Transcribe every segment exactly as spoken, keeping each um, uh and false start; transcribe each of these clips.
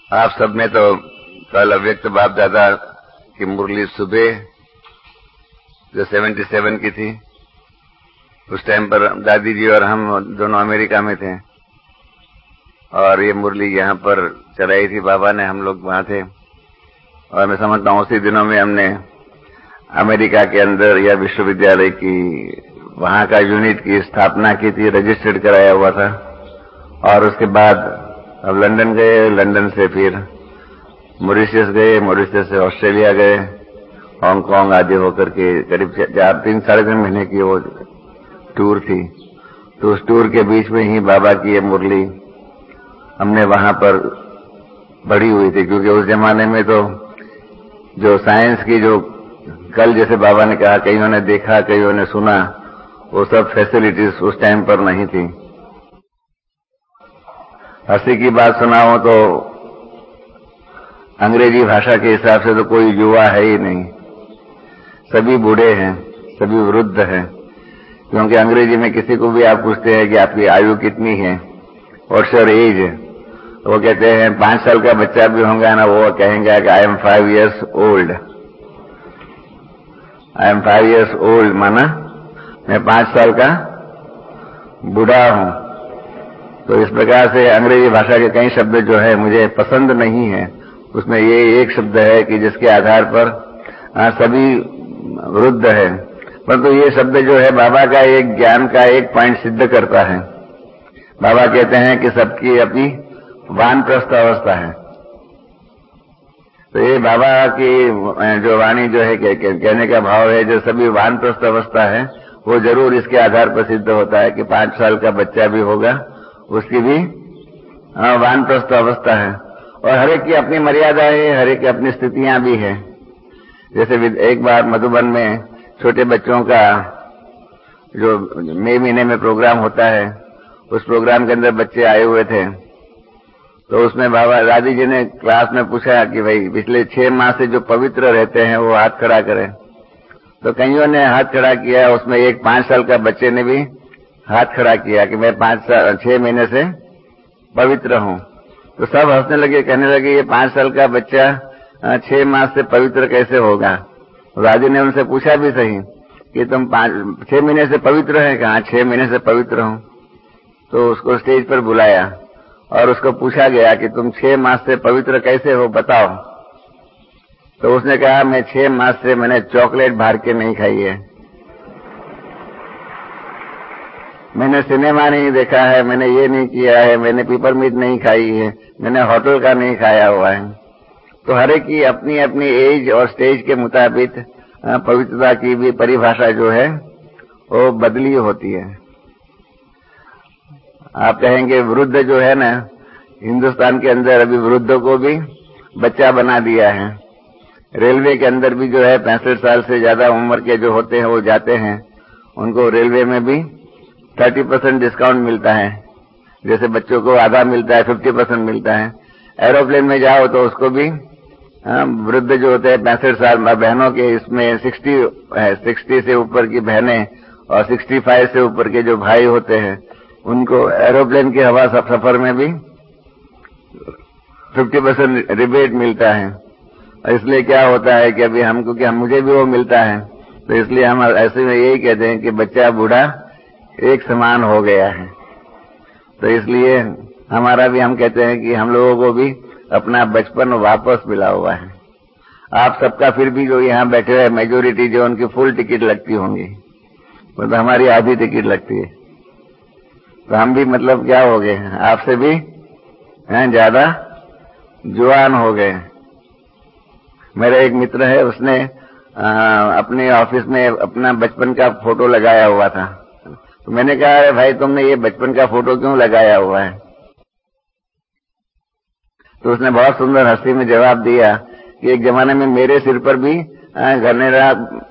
आप सबने तो कल अव्यक्त बाप दादा की मुरली सुबह जो सतहत्तर की थी, उस टाइम पर दादी जी और हम दोनों अमेरिका में थे और ये मुरली यहाँ पर चलाई थी बाबा ने, हम लोग वहां थे। और मैं समझता हूँ उसी दिनों में हमने अमेरिका के अंदर या विश्वविद्यालय की वहां का यूनिट की स्थापना की थी, रजिस्टर्ड कराया हुआ था। और उसके बाद अब लंदन गए, लंदन से फिर मॉरिशस गए, मॉरिशस से ऑस्ट्रेलिया गए, हांगकांग आदि होकर के करीब चार तीन साढ़े तीन महीने की वो टूर थी। तो उस टूर के बीच में ही बाबा की ये मुरली हमने वहां पर पढ़ी हुई थी, क्योंकि उस जमाने में तो जो साइंस की जो कल जैसे बाबा ने कहा कईयों ने देखा कईयों ने सुना, वो सब फैसिलिटीज उस टाइम पर नहीं थी। हंसी की बात सुनाऊं तो अंग्रेजी भाषा के हिसाब से तो कोई युवा है ही नहीं, सभी बूढ़े हैं, सभी वृद्ध हैं। क्योंकि अंग्रेजी में किसी को भी आप पूछते हैं कि आपकी आयु कितनी है, व्हाट्स योर एज, वो कहते हैं पांच साल का बच्चा भी होगा ना, वो कहेंगे कि I am five years old. I am five years old माना मैं पांच साल का बूढ़ा हूं। तो इस प्रकार से अंग्रेजी भाषा के कई शब्द जो है मुझे पसंद नहीं है। उसमें ये एक शब्द है कि जिसके आधार पर आ, सभी वृद्ध है, परंतु तो ये शब्द जो है बाबा का एक ज्ञान का एक पॉइंट सिद्ध करता है। बाबा कहते हैं कि सबकी अपनी वानप्रस्थ अवस्था है। तो ये बाबा की जो वाणी जो है कहने का भाव है, जो सभी वानप्रस्थ अवस्था है वो जरूर इसके आधार पर सिद्ध होता है कि पांच साल का बच्चा भी होगा, उसकी भी वानप्रस्थ अवस्था है। और हर एक की अपनी मर्यादा है, हर एक की अपनी स्थितियां भी है। जैसे एक बार मधुबन में छोटे बच्चों का जो मई महीने में प्रोग्राम होता है, उस प्रोग्राम के अंदर बच्चे आए हुए थे। तो उसमें बाबा दादी जी ने क्लास में पूछा कि भाई पिछले छह माह से जो पवित्र रहते हैं वो हाथ खड़ा करें। तो कईयों ने हाथ खड़ा किया, उसमें एक पांच साल का बच्चे ने भी हाथ खड़ा किया कि मैं पांच साल छह महीने से पवित्र हूं। तो सब हंसने लगे, कहने लगे ये पांच साल का बच्चा छह माह से पवित्र कैसे होगा। दादी ने उनसे पूछा भी सही कि तुम पांच छह महीने से पवित्र है, कहा छह महीने से पवित्र हूं। तो उसको स्टेज पर बुलाया और उसको पूछा गया कि तुम छह मास से पवित्र कैसे हो, बताओ। तो उसने कहा मैं छह मास से मैंने चॉकलेट बाहर के नहीं खाई है, मैंने सिनेमा नहीं देखा है, मैंने ये नहीं किया है, मैंने पिपरमिंट नहीं खाई है, मैंने होटल का नहीं खाया हुआ है। तो हर एक की अपनी अपनी एज और स्टेज के मुताबिक पवित्रता की भी परिभाषा जो है वो बदली होती है। आप कहेंगे वृद्ध जो है ना, हिंदुस्तान के अंदर अभी वृद्धों को भी बच्चा बना दिया है। रेलवे के अंदर भी जो है पैंसठ साल से ज्यादा उम्र के जो होते हैं वो जाते हैं, उनको रेलवे में भी तीस परसेंट डिस्काउंट मिलता है। जैसे बच्चों को आधा मिलता है, पचास परसेंट मिलता है। एरोप्लेन में जाओ तो उसको भी वृद्ध जो होते हैं पैंसठ साल बहनों के, इसमें साठ है, साठ से ऊपर की बहनें और पैंसठ से ऊपर के जो भाई होते हैं उनको एरोप्लेन की हवा सफर में भी पचास परसेंट रिबेट मिलता है। इसलिए क्या होता है कि अभी हमको क्या मुझे भी वो मिलता है, तो इसलिए हम ऐसे में यही कहते हैं कि बच्चा बूढ़ा एक समान हो गया है। तो इसलिए हमारा भी हम कहते हैं कि हम लोगों को भी अपना बचपन वापस मिला हुआ है। आप सबका फिर भी जो यहाँ बैठे हुए मेजोरिटी जो उनकी फुल टिकट लगती होंगी, वो तो हमारी आधी टिकट लगती है। तो हम भी मतलब क्या हो गए, आपसे भी हैं ज्यादा जुआन हो गए। मेरा एक मित्र है, उसने आ, अपने ऑफिस में अपना बचपन का फोटो लगाया हुआ था। तो मैंने कहा अरे भाई तुमने ये बचपन का फोटो क्यों लगाया हुआ है। तो उसने बहुत सुंदर हंसी में जवाब दिया कि एक जमाने में मेरे सिर पर भी घनेरा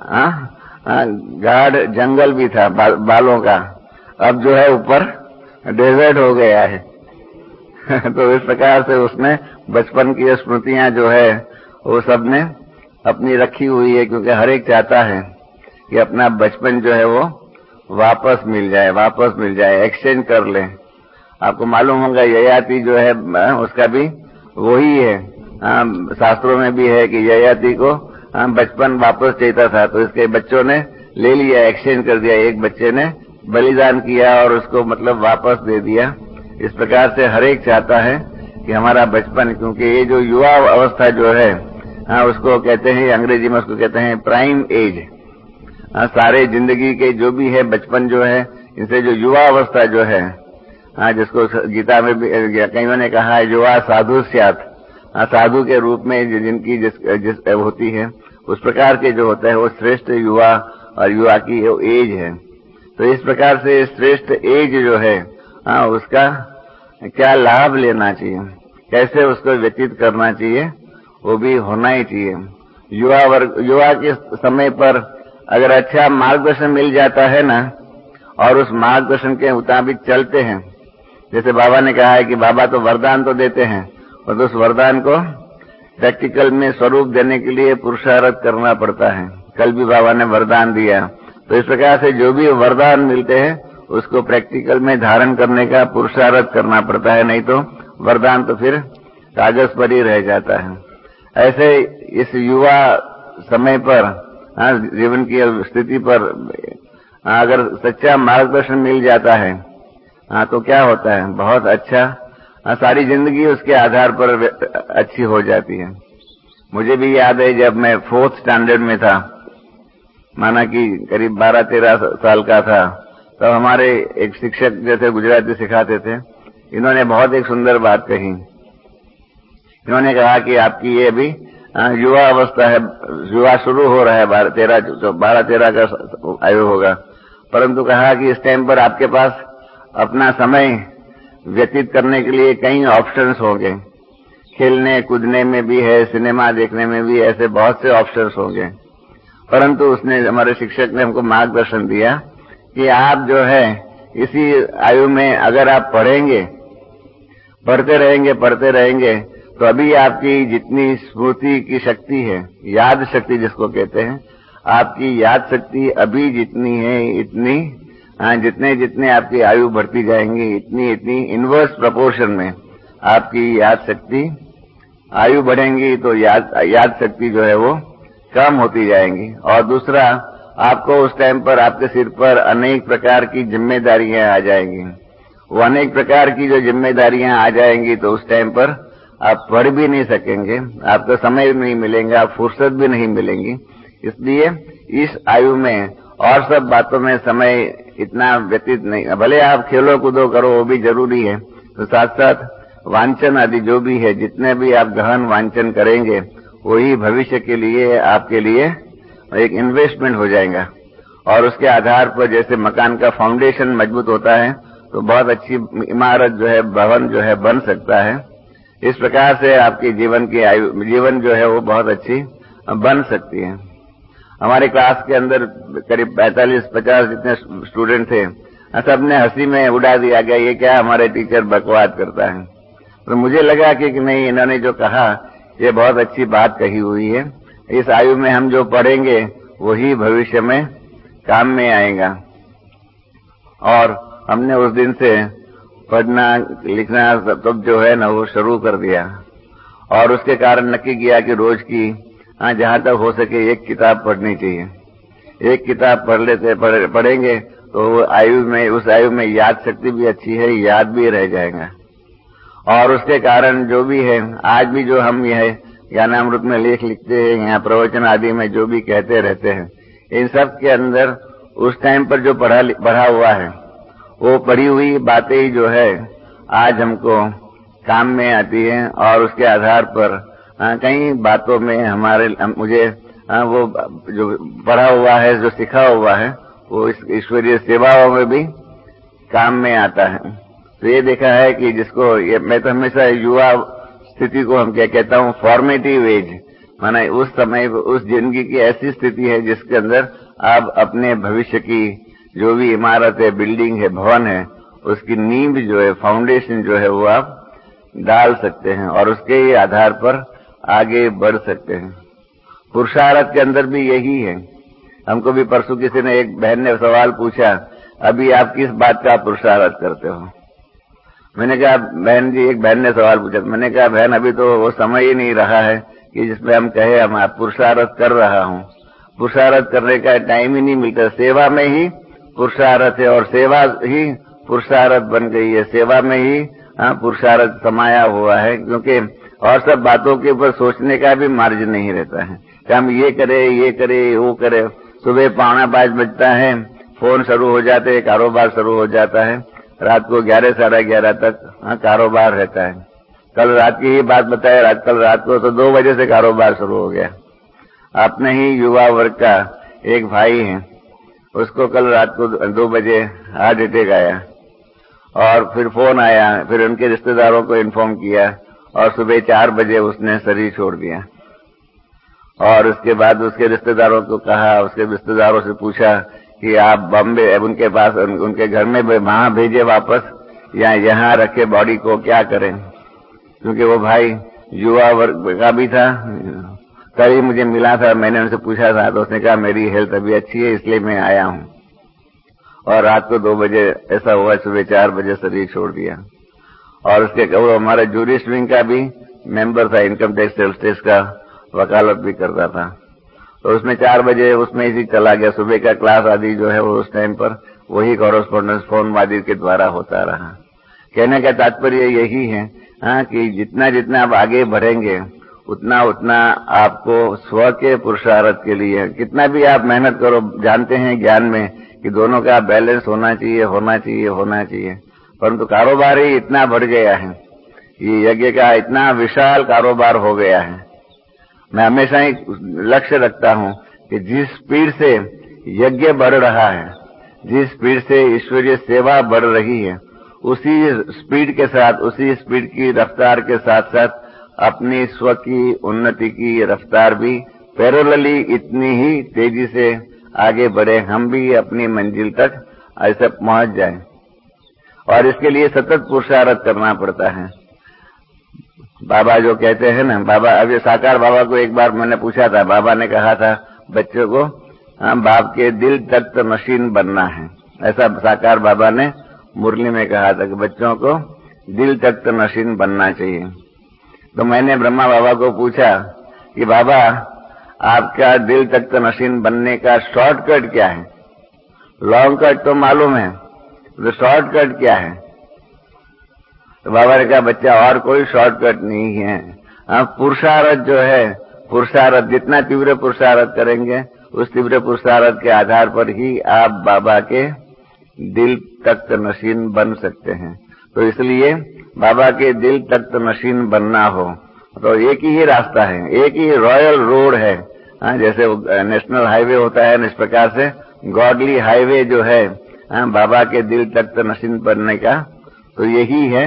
गाढ़ जंगल भी था बा, बालों का, अब जो है ऊपर डेजर्ट हो गया है। तो इस प्रकार से उसने बचपन की स्मृतियां जो है वो सबने अपनी रखी हुई है, क्योंकि हर एक चाहता है कि अपना बचपन जो है वो वापस मिल जाए, वापस मिल जाए, एक्सचेंज कर ले। आपको मालूम होगा ययाति जो है उसका भी वही है। आ, शास्त्रों में भी है कि ययाति को बचपन वापस चाहता था, तो इसके बच्चों ने ले लिया, एक्सचेंज कर दिया। एक बच्चे ने बलिदान किया और उसको मतलब वापस दे दिया। इस प्रकार से हर एक चाहता है कि हमारा बचपन, क्योंकि ये जो युवा अवस्था जो है, हाँ, उसको कहते हैं, अंग्रेजी में उसको कहते हैं प्राइम एज। हाँ, सारे जिंदगी के जो भी है बचपन जो है, इनसे जो युवा अवस्था जो है, हाँ, जिसको गीता में भी कईयों ने कहा है युवा साधु स्यात्, हाँ, साधु के रूप में जिनकी जिस, जिस होती है, उस प्रकार के जो होता है वो श्रेष्ठ युवा और युवा की वो एज है। तो इस प्रकार से श्रेष्ठ एज जो है, हाँ, उसका क्या लाभ लेना चाहिए, कैसे उसको व्यतीत करना चाहिए, वो भी होना ही चाहिए। युवा वर्ग, युवा के समय पर अगर अच्छा मार्गदर्शन मिल जाता है ना, और उस मार्गदर्शन के मुताबिक चलते हैं, जैसे बाबा ने कहा है कि बाबा तो वरदान तो देते हैं, और तो उस वरदान को प्रैक्टिकल में स्वरूप देने के लिए पुरुषार्थ करना पड़ता है। कल भी बाबा ने वरदान दिया, तो इस प्रकार से जो भी वरदान मिलते हैं उसको प्रैक्टिकल में धारण करने का पुरुषार्थ करना पड़ता है, नहीं तो वरदान तो फिर कागज पर ही रह जाता है। ऐसे इस युवा समय पर, हाँ, जीवन की स्थिति पर अगर सच्चा मार्गदर्शन मिल जाता है, हाँ, तो क्या होता है, बहुत अच्छा, हाँ, सारी जिंदगी उसके आधार पर अच्छी हो जाती है। मुझे भी याद है जब मैं फोर्थ स्टैंडर्ड में था, माना कि करीब बारह तेरह साल का था, तब तो हमारे एक शिक्षक जैसे गुजराती सिखाते थे, इन्होंने बहुत एक सुंदर बात कही। इन्होंने कहा कि आपकी ये अभी युवा अवस्था है, युवा शुरू हो रहा है, बारह तेरह जो बारह तेरह का आयु होगा, परंतु कहा कि इस टाइम पर आपके पास अपना समय व्यतीत करने के लिए कई ऑप्शंस होंगे, खेलने कूदने में भी है, सिनेमा देखने में भी, ऐसे बहुत से ऑप्शंस होंगे। परंतु उसने, हमारे शिक्षक ने हमको मार्गदर्शन दिया कि आप जो है इसी आयु में अगर आप पढ़ेंगे, पढ़ते रहेंगे पढ़ते रहेंगे तो अभी आपकी जितनी स्मृति की शक्ति है, याद शक्ति जिसको कहते हैं, आपकी याद शक्ति अभी जितनी है, इतनी, हाँ, जितने जितने आपकी आयु बढ़ती जाएंगी, इतनी इतनी इनवर्स प्रोपोर्शन में आपकी याद शक्ति, आयु बढ़ेंगी तो याद याद शक्ति जो है वो कम होती जाएंगी। और दूसरा, आपको उस टाइम पर आपके सिर पर अनेक प्रकार की जिम्मेदारियां आ जाएंगी। वो अनेक प्रकार की जो जिम्मेदारियां आ जाएंगी तो उस टाइम पर आप पढ़ भी नहीं सकेंगे, आपको समय नहीं मिलेगा, फुर्सत भी नहीं मिलेंगी। इसलिए इस आयु में और सब बातों में समय इतना व्यतीत नहीं, भले आप खेलो कूदो करो वो भी जरूरी है, तो साथ साथ वांछन आदि जो भी है, जितने भी आप गहन वांछन करेंगे वही भविष्य के लिए आपके लिए एक इन्वेस्टमेंट हो जाएगा। और उसके आधार पर जैसे मकान का फाउंडेशन मजबूत होता है तो बहुत अच्छी इमारत जो है, भवन जो है बन सकता है। इस प्रकार से आपके जीवन की आयु, जीवन जो है वो बहुत अच्छी बन सकती है। हमारे क्लास के अंदर करीब पैंतालीस पचास जितने स्टूडेंट थे, सबने हंसी में उड़ा दिया गया, ये क्या हमारे टीचर बकवास करता है। तो मुझे लगा कि नहीं, इन्होंने जो कहा ये बहुत अच्छी बात कही हुई है। इस आयु में हम जो पढ़ेंगे वही भविष्य में काम में आएगा। और हमने उस दिन से पढ़ना लिखना सब जो है ना वो शुरू कर दिया, और उसके कारण नक्की किया कि रोज की, हाँ, जहां तक हो सके एक किताब पढ़नी चाहिए। एक किताब पढ़ लेते पढ़, पढ़ेंगे तो आयु में, उस आयु में याद शक्ति भी अच्छी है, याद भी रह जाएगा। और उसके कारण जो भी है, आज भी जो हम यह ज्ञानामृत में लेख लिखते हैं, यहाँ प्रवचन आदि में जो भी कहते रहते हैं, इन सब के अंदर उस टाइम पर जो पढ़ा पढ़ा हुआ है, वो पढ़ी हुई बातें ही जो है आज हमको काम में आती है। और उसके आधार पर कई बातों में हमारे हम, मुझे आ, वो जो पढ़ा हुआ है, जो सीखा हुआ है, वो इस ईश्वरीय सेवाओं में भी काम में आता है। तो ये देखा है कि जिसको ये, मैं तो हमेशा युवा स्थिति को हम क्या कहता हूँ, फॉर्मेटिव एज, माना उस समय उस जिंदगी की ऐसी स्थिति है जिसके अंदर आप अपने भविष्य की जो भी इमारत है, बिल्डिंग है, भवन है, उसकी नींव जो है, फाउंडेशन जो है वो आप डाल सकते हैं और उसके ही आधार पर आगे बढ़ सकते हैं। पुरुषार्थ के अंदर भी यही है। हमको भी परसों किसी ने, एक बहन ने सवाल पूछा, अभी आप किस बात का पुरुषार्थ करते हो? मैंने कहा बहन जी, एक बहन ने सवाल पूछा, मैंने कहा बहन अभी तो वो समय ही नहीं रहा है कि जिसमें हम कहे हम पुरुषार्थ कर रहा हूँ। पुरुषार्थ करने का टाइम ही नहीं मिलता। सेवा में ही पुरुषार्थ है और सेवा ही पुरुषार्थ बन गई है। सेवा में ही हाँ पुरुषार्थ समाया हुआ है, क्योंकि और सब बातों के ऊपर सोचने का भी मार्जिन नहीं रहता है कि हम ये करे ये करे वो करे। सुबह पौना पाँच बजता है, फोन शुरू हो जाते हैं, कारोबार शुरू हो जाता है, रात को ग्यारह साढ़े ग्यारह तक हाँ कारोबार रहता है। कल रात की ही बात बताए, रात कल रात को तो दो बजे से कारोबार शुरू हो गया। अपने ही युवा वर्ग का एक भाई है, उसको कल रात को दो बजे हार्ट अटैक आया और फिर फोन आया, फिर उनके रिश्तेदारों को इन्फॉर्म किया और सुबह चार बजे उसने शरीर छोड़ दिया। और उसके बाद उसके रिश्तेदारों को कहा, उसके रिश्तेदारों से पूछा कि आप बॉम्बे उनके पास उन, उनके घर में वहां भेजे वापस या यहाँ रखे बॉडी को, क्या करें? क्योंकि वो भाई युवा वर्ग का भी था। कल ही मुझे मिला था, मैंने उनसे पूछा था तो उसने कहा मेरी हेल्थ अभी अच्छी है इसलिए मैं आया हूँ। और रात को दो बजे ऐसा हुआ, सुबह चार बजे शरीर छोड़ दिया। और उसके वो हमारा जूरिस्ट विंग का भी मेंबर था, इनकम टैक्स सेल्स टैक्स का वकालत भी करता था। तो उसमें चार बजे उसमें इसी चला गया। सुबह का क्लास आदि जो है वो उस टाइम पर वही कॉरेस्पॉन्डेंस फोन आदि के द्वारा होता रहा। कहने का तात्पर्य यही है हाँ कि जितना जितना आप आगे बढ़ेंगे उतना उतना आपको स्व के पुरुषार्थ के लिए कितना भी आप मेहनत करो, जानते हैं ज्ञान में कि दोनों का बैलेंस होना चाहिए होना चाहिए होना चाहिए, परंतु कारोबार ही इतना बढ़ गया है, ये यज्ञ का इतना विशाल कारोबार हो गया है। मैं हमेशा ही लक्ष्य रखता हूं कि जिस स्पीड से यज्ञ बढ़ रहा है, जिस स्पीड से ईश्वरीय सेवा बढ़ रही है, उसी स्पीड के साथ उसी स्पीड की रफ्तार के साथ साथ अपनी स्व की उन्नति की रफ्तार भी पैरेलली इतनी ही तेजी से आगे बढ़े, हम भी अपनी मंजिल तक ऐसे पहुंच जाएं। और इसके लिए सतत पुरुषार्थ करना पड़ता है। बाबा जो कहते हैं ना, बाबा अभी साकार बाबा को एक बार मैंने पूछा था, बाबा ने कहा था बच्चों को हाँ, बाप के दिल तख्त मशीन बनना है। ऐसा साकार बाबा ने मुरली में कहा था कि बच्चों को दिल तख्त मशीन बनना चाहिए। तो मैंने ब्रह्मा बाबा को पूछा कि बाबा आपका दिल तख्त मशीन बनने का शॉर्टकट क्या है? लॉन्ग कट तो मालूम है, तो शॉर्टकट क्या है? तो बाबा ने कहा बच्चा और कोई शॉर्टकट नहीं है, आप पुरुषार्थ जो है, पुरुषार्थ जितना तीव्र पुरुषार्थ करेंगे उस तीव्र पुरुषार्थ के आधार पर ही आप बाबा के दिल तख्त नशीन बन सकते हैं। तो इसलिए बाबा के दिल तख्त नशीन बनना हो तो एक ही रास्ता है, एक ही रॉयल रोड है। हाँ, जैसे नेशनल हाईवे होता है, इस प्रकार से गॉडली हाईवे जो है हाँ, बाबा के दिल तख्त नशीन बनने का, तो यही है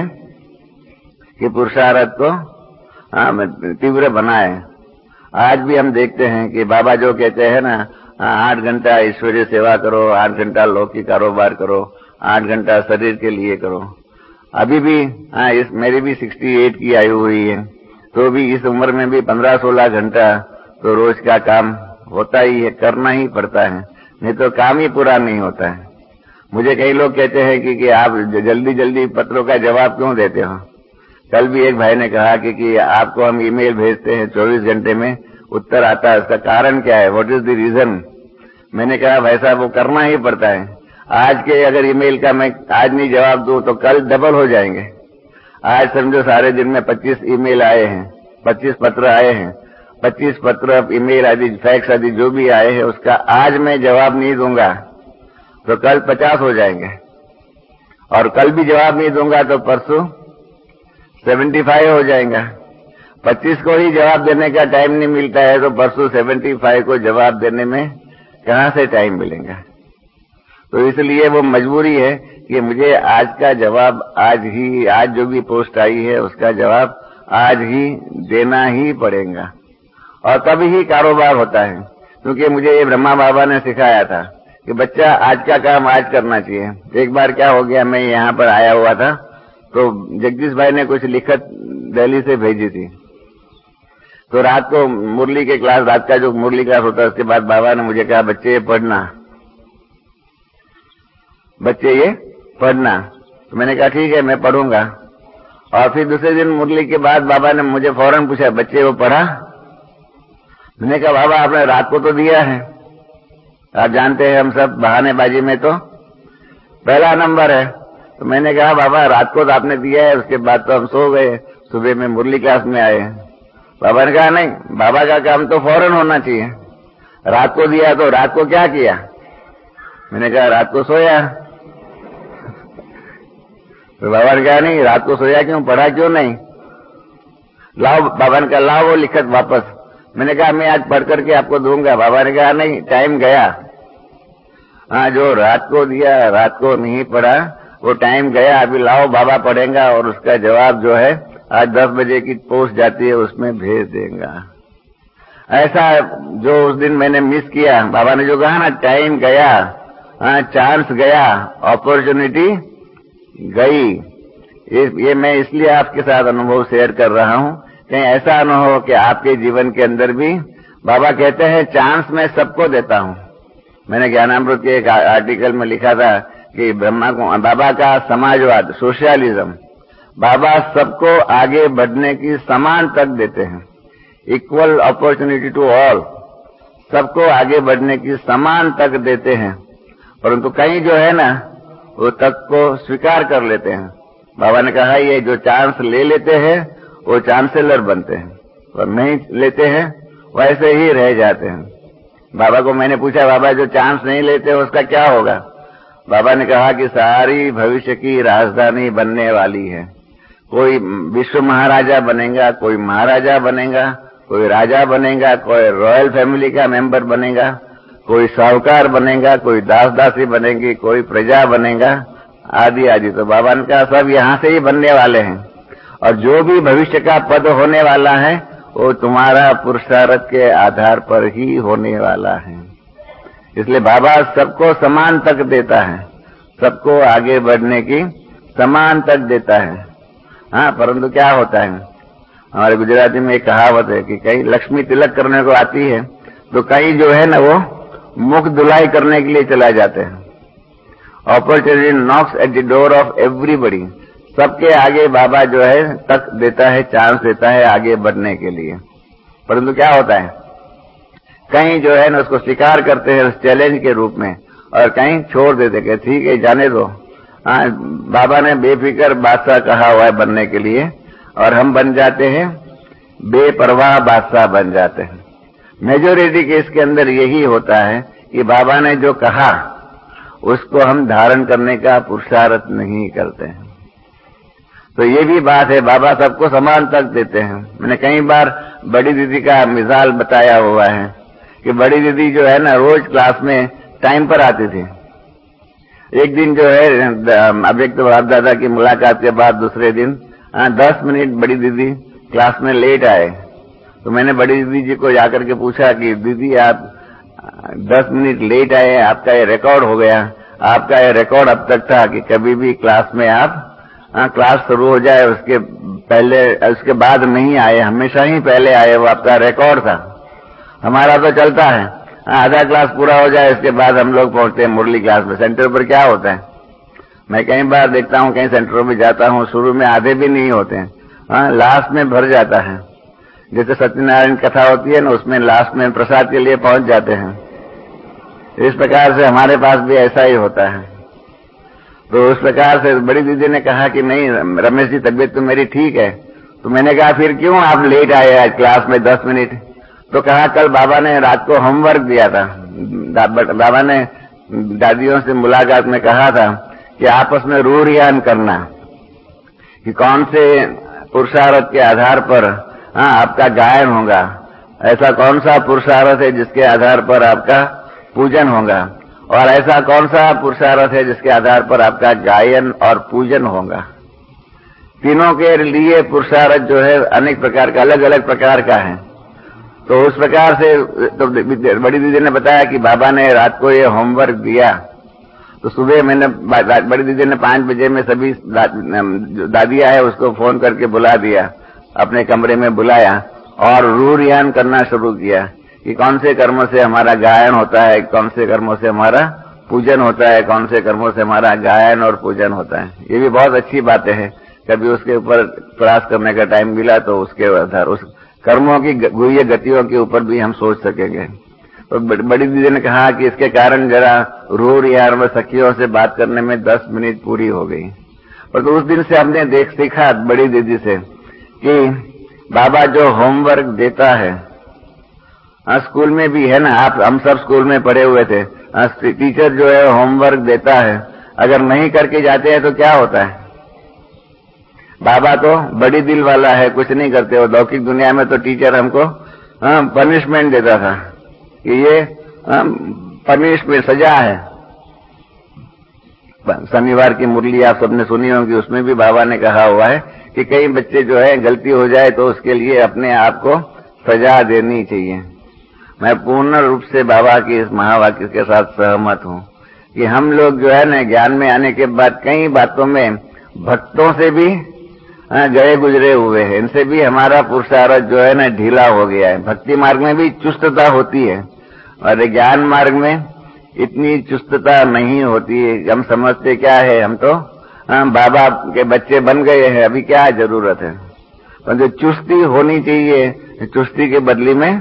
कि पुरुषार्थ को हाँ, तीव्र बनाए। आज भी हम देखते हैं कि बाबा जो कहते हैं ना, आठ घंटा ईश्वरीय सेवा करो, आठ घंटा लौकिक कारोबार करो, आठ घंटा शरीर के लिए करो। अभी भी हाँ, इस मेरी भी अड़सठ की आयु हुई है, तो भी इस उम्र में भी पंद्रह सोलह घंटा तो रोज का काम होता ही है, करना ही पड़ता है, नहीं तो काम ही पूरा नहीं होता है। मुझे कई लोग कहते हैं कि, कि आप जल्दी जल्दी पत्रों का जवाब क्यों देते हो? कल भी एक भाई ने कहा कि, कि आपको हम ईमेल भेजते हैं, चौबीस घंटे में उत्तर आता है, उसका कारण क्या है? What is the reason? मैंने कहा भाई साहब वो करना ही पड़ता है। आज के अगर ईमेल का मैं आज नहीं जवाब दूं तो कल डबल हो जाएंगे। आज समझो सारे दिन में पच्चीस ईमेल आए हैं, पच्चीस पत्र आए हैं, पच्चीस पत्र ईमेल आदि फैक्स आदि जो भी आए हैं उसका आज मैं जवाब नहीं दूंगा तो कल पचास हो जाएंगे, और कल भी जवाब नहीं दूंगा तो परसों सेवेंटी फाइव हो जाएगा। पच्चीस को ही जवाब देने का टाइम नहीं मिलता है तो परसों सेवेंटी फाइव को जवाब देने में कहां से टाइम मिलेगा? तो इसलिए वो मजबूरी है कि मुझे आज का जवाब आज ही, आज जो भी पोस्ट आई है उसका जवाब आज ही देना ही पड़ेगा, और तभी ही कारोबार होता है। क्योंकि मुझे ये ब्रह्मा बाबा ने सिखाया था कि बच्चा आज का काम आज करना चाहिए। एक बार क्या हो गया, मैं यहाँ पर आया हुआ था तो जगदीश भाई ने कुछ लिखत दिल्ली से भेजी थी, तो रात को मुरली के क्लास, रात का जो मुरली क्लास होता है उसके बाद बाबा ने मुझे कहा बच्चे ये पढ़ना, बच्चे ये पढ़ना। तो मैंने कहा ठीक है मैं पढ़ूंगा। और फिर दूसरे दिन मुरली के बाद बाबा ने मुझे फौरन पूछा, बच्चे वो पढ़ा? मैंने कहा बाबा आपने रात को तो दिया है, आप जानते हैं हम सब बहानेबाजी में तो पहला नंबर है। तो मैंने कहा बाबा रात को तो आपने दिया है, उसके बाद तो हम सो गए, सुबह में मुरली क्लास में आए। बाबा ने कहा नहीं, बाबा का काम तो फौरन होना चाहिए, रात को दिया तो रात को क्या किया? मैंने कहा रात को सोया। तो बाबा ने कहा नहीं, रात को सोया क्यों, पढ़ा क्यों नहीं? लाओ, बाबा ने कहा लाओ वो लिखत वापस। मैंने कहा मैं आज पढ़ करके आपको दूंगा। बाबा ने कहा नहीं, टाइम गया। हाँ, जो रात को दिया रात को नहीं पढ़ा वो टाइम गया, अभी लाओ बाबा पढ़ेगा और उसका जवाब जो है आज दस बजे की पोस्ट जाती है उसमें भेज देगा। ऐसा जो उस दिन मैंने मिस किया, बाबा ने जो कहा ना टाइम गया, हाँ चांस गया, अपॉर्चुनिटी गई, ये, ये मैं इसलिए आपके साथ अनुभव शेयर कर रहा हूँ, कहीं ऐसा न हो कि आपके जीवन के अंदर भी बाबा कहते हैं चांस मैं सबको देता हूँ। मैंने ज्ञानामृत के एक आर्टिकल में लिखा था कि ब्रह्मा को बाबा का समाजवाद, सोशलिज्म, बाबा सबको आगे बढ़ने की समान तक देते हैं, इक्वल अपॉर्चुनिटी टू ऑल, सबको आगे बढ़ने की समान तक देते हैं। परंतु कई जो है ना वो तक को स्वीकार कर लेते हैं। बाबा ने कहा ये जो चांस ले लेते हैं वो चांसलर बनते हैं, और नहीं लेते हैं वैसे ही रह जाते हैं। बाबा को मैंने पूछा बाबा जो चांस नहीं लेते उसका क्या होगा? बाबा ने कहा कि सारी भविष्य की राजधानी बनने वाली है। कोई विश्व महाराजा बनेगा, कोई महाराजा बनेगा, कोई राजा बनेगा, कोई रॉयल फैमिली का मेंबर बनेगा, कोई साहूकार बनेगा, कोई दास दासी बनेगी, कोई प्रजा बनेगा, आदि आदि। तो बाबा ने कहा सब यहाँ से ही बनने वाले हैं, और जो भी भविष्य का पद होने वाला है वो तुम्हारा पुरुषार्थ के आधार पर ही होने वाला है। इसलिए बाबा सबको समान तक देता है, सबको आगे बढ़ने की समान तक देता है। हाँ, परंतु क्या होता है, हमारे गुजराती में एक कहावत है कि कहीं लक्ष्मी तिलक करने को आती है तो कहीं जो है ना वो मुख धुलाई करने के लिए चला जाते हैं। Opportunity knocks at the door of everybody, सबके आगे बाबा जो है तक देता है, चांस देता है आगे बढ़ने के लिए। परंतु क्या होता है, कहीं जो है ना उसको स्वीकार करते हैं उस चैलेंज के रूप में, और कहीं छोड़ देते हैं, ठीक है जाने दो। हाँ, बाबा ने बेफिक्र बादशाह कहा हुआ है बनने के लिए, और हम बन जाते हैं बेपरवाह बादशाह बन जाते हैं। मेजोरिटी केस के अंदर यही होता है कि बाबा ने जो कहा उसको हम धारण करने का पुरुषार्थ नहीं करते हैं। तो ये भी बात है, बाबा सबको समान तक देते हैं। मैंने कई बार बड़ी दीदी का मिसाल बताया हुआ है कि बड़ी दीदी जो है ना रोज क्लास में टाइम पर आती थी। एक दिन जो है अव्यक्त बाप दादा की मुलाकात के बाद दूसरे दिन हाँ दस मिनट बड़ी दीदी क्लास में लेट आए। तो मैंने बड़ी दीदी जी को जाकर के पूछा कि दीदी आप दस मिनट लेट आए, आपका ये रिकॉर्ड हो गया। आपका ये रिकॉर्ड अब तक था कि कभी भी क्लास में आप हाँ क्लास शुरू हो जाए उसके पहले उसके बाद नहीं आए, हमेशा ही पहले आए, वो आपका रिकॉर्ड था। हमारा तो चलता है आधा क्लास पूरा हो जाए उसके बाद हम लोग पहुंचते हैं मुरली क्लास में। सेंटर पर क्या होता है, मैं कई बार देखता हूँ, कई सेंटरों में जाता हूँ, शुरू में आधे भी नहीं होते हैं, हाँ लास्ट में भर जाता है। जैसे सत्यनारायण कथा होती है ना, उसमें लास्ट में प्रसाद के लिए पहुंच जाते हैं। इस प्रकार से हमारे पास भी ऐसा ही होता है। तो उस प्रकार से बड़ी दीदी ने कहा कि नहीं रमेश जी तबीयत तो मेरी ठीक है। तो मैंने कहा फिर क्यों आप लेट आए आज क्लास में दस मिनट? तो कहा कल बाबा ने रात को होमवर्क दिया था। बाबा ने दादियों से मुलाकात में कहा था कि आपस में रूरियान करना कि कौन से पुरुषार्थ के आधार पर हाँ आपका गायन होगा, ऐसा कौन सा पुरुषार्थ है जिसके आधार पर आपका पूजन होगा, और ऐसा कौन सा पुरुषार्थ है जिसके आधार पर आपका गायन और पूजन होगा। तीनों के लिए पुरुषार्थ जो है अनेक प्रकार का, अलग अलग प्रकार का है। तो उस प्रकार से तो बड़ी दीदी ने बताया कि बाबा ने रात को ये होमवर्क दिया। तो सुबह मैंने बड़ी दीदी ने पांच बजे में सभी दा, दादियां है उसको फोन करके बुला दिया, अपने कमरे में बुलाया और रूरियान करना शुरू किया कि कौन से कर्मों से हमारा गायन होता है, कौन से कर्मों से हमारा पूजन होता है, कौन से कर्मों से हमारा गायन और पूजन होता है। ये भी बहुत अच्छी बातें हैं। कभी उसके ऊपर प्रयास करने का टाइम मिला तो उसके आधार उस कर्मों की गुह्य गतियों के ऊपर भी हम सोच सकेंगे। तो बड़ी दीदी ने कहा कि इसके कारण जरा रूढ़ यार व सखियों से बात करने में दस मिनट पूरी हो गई। पर तो उस दिन से हमने देख सीखा बड़ी दीदी से कि बाबा जो होमवर्क देता है, हाँ स्कूल में भी है ना, आप हम सब स्कूल में पढ़े हुए थे, टीचर जो है होमवर्क देता है, अगर नहीं करके जाते हैं तो क्या होता है? बाबा तो बड़ी दिल वाला है, कुछ नहीं करते। और लौकिक दुनिया में तो टीचर हमको पनिशमेंट देता था कि ये पनिशमेंट सजा है। शनिवार की मुरली आप सबने सुनी होगी, उसमें भी बाबा ने कहा हुआ है कि कई बच्चे जो है गलती हो जाए तो उसके लिए अपने आप को सजा देनी चाहिए। मैं पूर्ण रूप से बाबा की इस महावाक्य के साथ सहमत हूँ कि हम लोग जो है ना ज्ञान में आने के बाद कई बातों में भक्तों से भी गए गुजरे हुए हैं, इनसे भी हमारा पुरुषार्थ जो है ना ढीला हो गया है। भक्ति मार्ग में भी चुस्तता होती है और ज्ञान मार्ग में इतनी चुस्तता नहीं होती है। हम समझते क्या है, हम तो हम बाबा के बच्चे बन गए हैं, अभी क्या जरूरत है। पर जो चुस्ती होनी चाहिए, चुस्ती के बदली में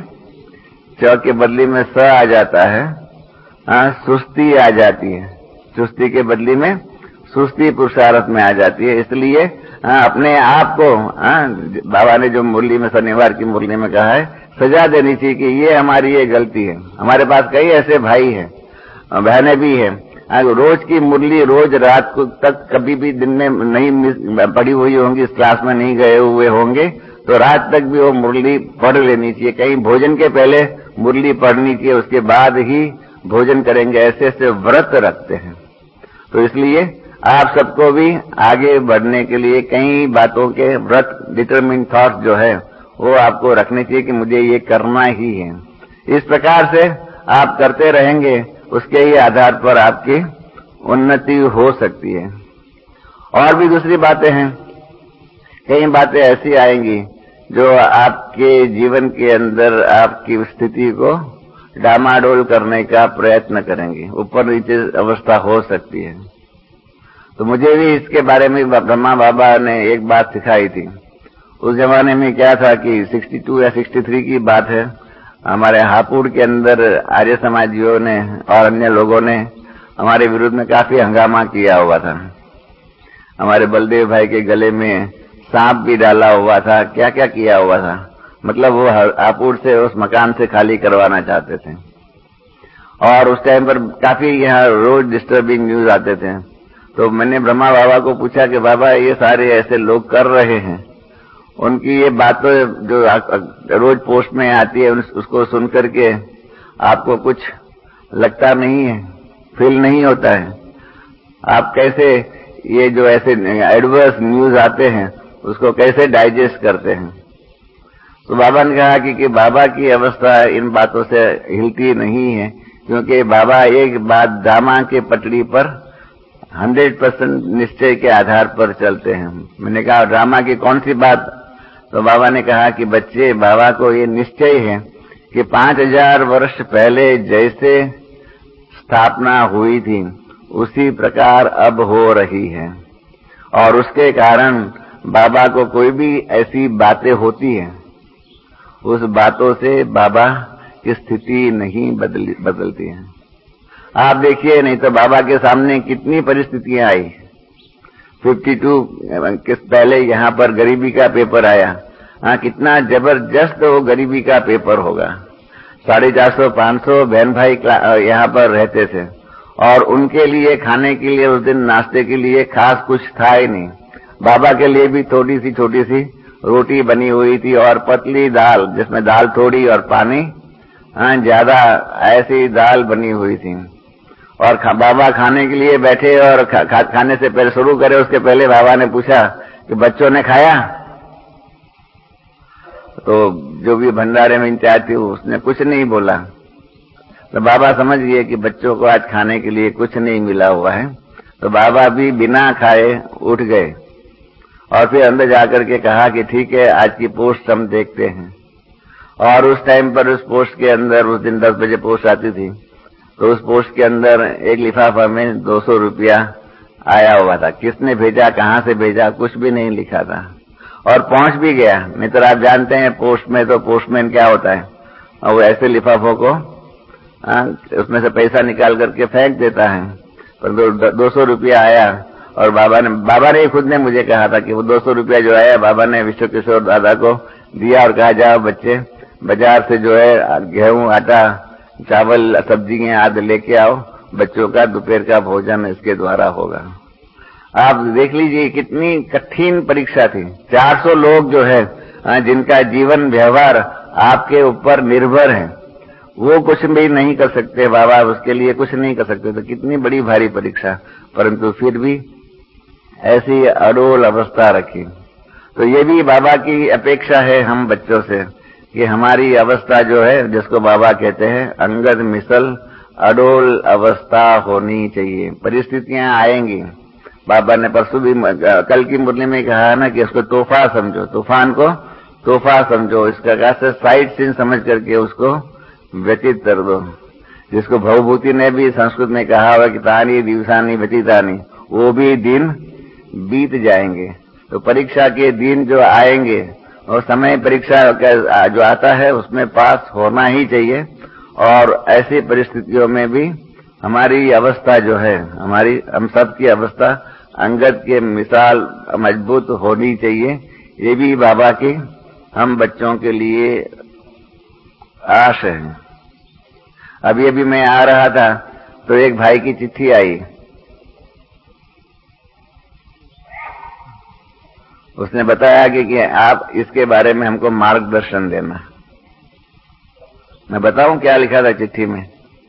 च के बदली में स आ जाता है, हाँ सुस्ती आ जाती है। चुस्ती के बदली में सुस्ती पुरुषार्थ में आ जाती है। इसलिए हाँ, अपने आप को हाँ, बाबा ने जो मुरली में शनिवार की मुरली में कहा है, सजा देनी चाहिए कि ये हमारी ये गलती है। हमारे पास कई ऐसे भाई हैं, बहनें भी हैं, रोज की मुरली रोज रात को तक कभी भी दिन में नहीं पढ़ी हुई होंगी, इस क्लास में नहीं गए हुए होंगे, तो रात तक भी वो मुरली पढ़ लेनी चाहिए। कहीं भोजन के पहले मुरली पढ़नी चाहिए, उसके बाद ही भोजन करेंगे। ऐसे ऐसे व्रत रखते हैं। तो इसलिए आप सबको भी आगे बढ़ने के लिए कई बातों के व्रत, डिटरमिन्ड थॉट जो है वो आपको रखने चाहिए कि मुझे ये करना ही है। इस प्रकार से आप करते रहेंगे, उसके ही आधार पर आपकी उन्नति हो सकती है। और भी दूसरी बातें हैं, कई बातें ऐसी आएंगी जो आपके जीवन के अंदर आपकी स्थिति को डामाडोल करने का प्रयत्न करेंगी, ऊपर नीचे अवस्था हो सकती है। तो मुझे भी इसके बारे में ब्रह्मा बाबा ने एक बात सिखाई थी। उस जमाने में क्या था कि बासठ या तिरसठ की बात है, हमारे हापुड़ के अंदर आर्य समाजियों ने और अन्य लोगों ने हमारे विरुद्ध में काफी हंगामा किया हुआ था। हमारे बलदेव भाई के गले में सांप भी डाला हुआ था, क्या क्या किया हुआ था। मतलब वो हापुड़ से उस मकान से खाली करवाना चाहते थे। और उस टाइम पर काफी यहाँ रोज डिस्टर्बिंग न्यूज आते थे। तो मैंने ब्रह्मा बाबा को पूछा कि बाबा ये सारे ऐसे लोग कर रहे हैं, उनकी ये बातें जो रोज पोस्ट में आती है उसको सुन करके आपको कुछ लगता नहीं है, फील नहीं होता है? आप कैसे ये जो ऐसे एडवर्स न्यूज आते हैं उसको कैसे डाइजेस्ट करते हैं? तो बाबा ने कहा कि, कि बाबा की अवस्था इन बातों से हिलती नहीं है, क्योंकि बाबा एक बात दामा के पटड़ी पर हंड्रेड परसेंट निश्चय के आधार पर चलते हैं। मैंने कहा ड्रामा की कौन सी बात? तो बाबा ने कहा कि बच्चे, बाबा को ये निश्चय है कि पांच हजार वर्ष पहले जैसे स्थापना हुई थी उसी प्रकार अब हो रही है, और उसके कारण बाबा को कोई भी ऐसी बातें होती है, उस बातों से बाबा की स्थिति नहीं बदल बदलती है। आप देखिए, नहीं तो बाबा के सामने कितनी परिस्थितियां आई। बावन के पहले यहाँ पर गरीबी का पेपर आया। हाँ, कितना जबरदस्त वो गरीबी का पेपर होगा। साढ़े चार सौ पांच सौ बहन भाई यहाँ पर रहते थे और उनके लिए खाने के लिए उस दिन नाश्ते के लिए खास कुछ था ही नहीं। बाबा के लिए भी थोड़ी सी छोटी सी रोटी बनी हुई थी और पतली दाल, जिसमें दाल थोड़ी और पानी हाँ ज्यादा, ऐसी दाल बनी हुई थी। और खा, बाबा खाने के लिए बैठे और खा, खा, खाने से पहले शुरू करे उसके पहले बाबा ने पूछा कि बच्चों ने खाया? तो जो भी भंडारे में इंचार्ज थी उसने कुछ नहीं बोला। तो बाबा समझ गए कि बच्चों को आज खाने के लिए कुछ नहीं मिला हुआ है। तो बाबा भी बिना खाए उठ गए और फिर अंदर जाकर के कहा कि ठीक है, आज की पोस्ट हम देखते हैं। और उस टाइम पर उस पोस्ट के अंदर उस दिन दस बजे पोस्ट आती थी, तो उस पोस्ट के अंदर एक लिफाफा में दो सौ रुपया आया हुआ था। किसने भेजा, कहाँ से भेजा, कुछ भी नहीं लिखा था और पहुंच भी गया। नहीं तो आप जानते हैं पोस्ट में तो पोस्टमैन क्या होता है, और वो ऐसे लिफाफों को आ, उसमें से पैसा निकाल करके फेंक देता है। पर दो, दो सौ रुपया आया और बाबा ने बाबा ने खुद ने मुझे कहा था कि वो दो सौ रुपया जो आया बाबा ने विश्व किशोर दादा को दिया और कहा जाओ बच्चे बाजार से जो है गेहूं, आटा, चावल, सब्जियां आदि लेके आओ, बच्चों का दोपहर का भोजन इसके द्वारा होगा। आप देख लीजिए कितनी कठिन परीक्षा थी। चार सौ लोग जो है जिनका जीवन व्यवहार आपके ऊपर निर्भर है, वो कुछ भी नहीं कर सकते, बाबा उसके लिए कुछ नहीं कर सकते। तो कितनी बड़ी भारी परीक्षा, परंतु फिर भी ऐसी अडोल अवस्था रखी। तो ये भी बाबा की अपेक्षा है हम बच्चों से कि हमारी अवस्था जो है, जिसको बाबा कहते हैं अंगद मिसल अडोल अवस्था होनी चाहिए। परिस्थितियां आएंगी। बाबा ने परसों भी कल की मुरली में कहा ना कि उसको तोहफा समझो, तूफान को तोहफा समझो, इसका कैसे साइड सीन समझ करके उसको व्यतीत कर दो। जिसको भवभूति ने भी संस्कृत में कहा हुआ कि तानी दिवसानी व्यतीतानी, वो भी दिन बीत जाएंगे। तो परीक्षा के दिन जो आएंगे और समय परीक्षा का जो आता है उसमें पास होना ही चाहिए। और ऐसी परिस्थितियों में भी हमारी अवस्था जो है, हमारी हम सब की अवस्था अंगद के मिसाल मजबूत होनी चाहिए। ये भी बाबा की हम बच्चों के लिए आश है। अभी अभी मैं आ रहा था तो एक भाई की चिट्ठी आई। उसने बताया कि, कि आप इसके बारे में हमको मार्गदर्शन देना। मैं बताऊं क्या लिखा था चिट्ठी में?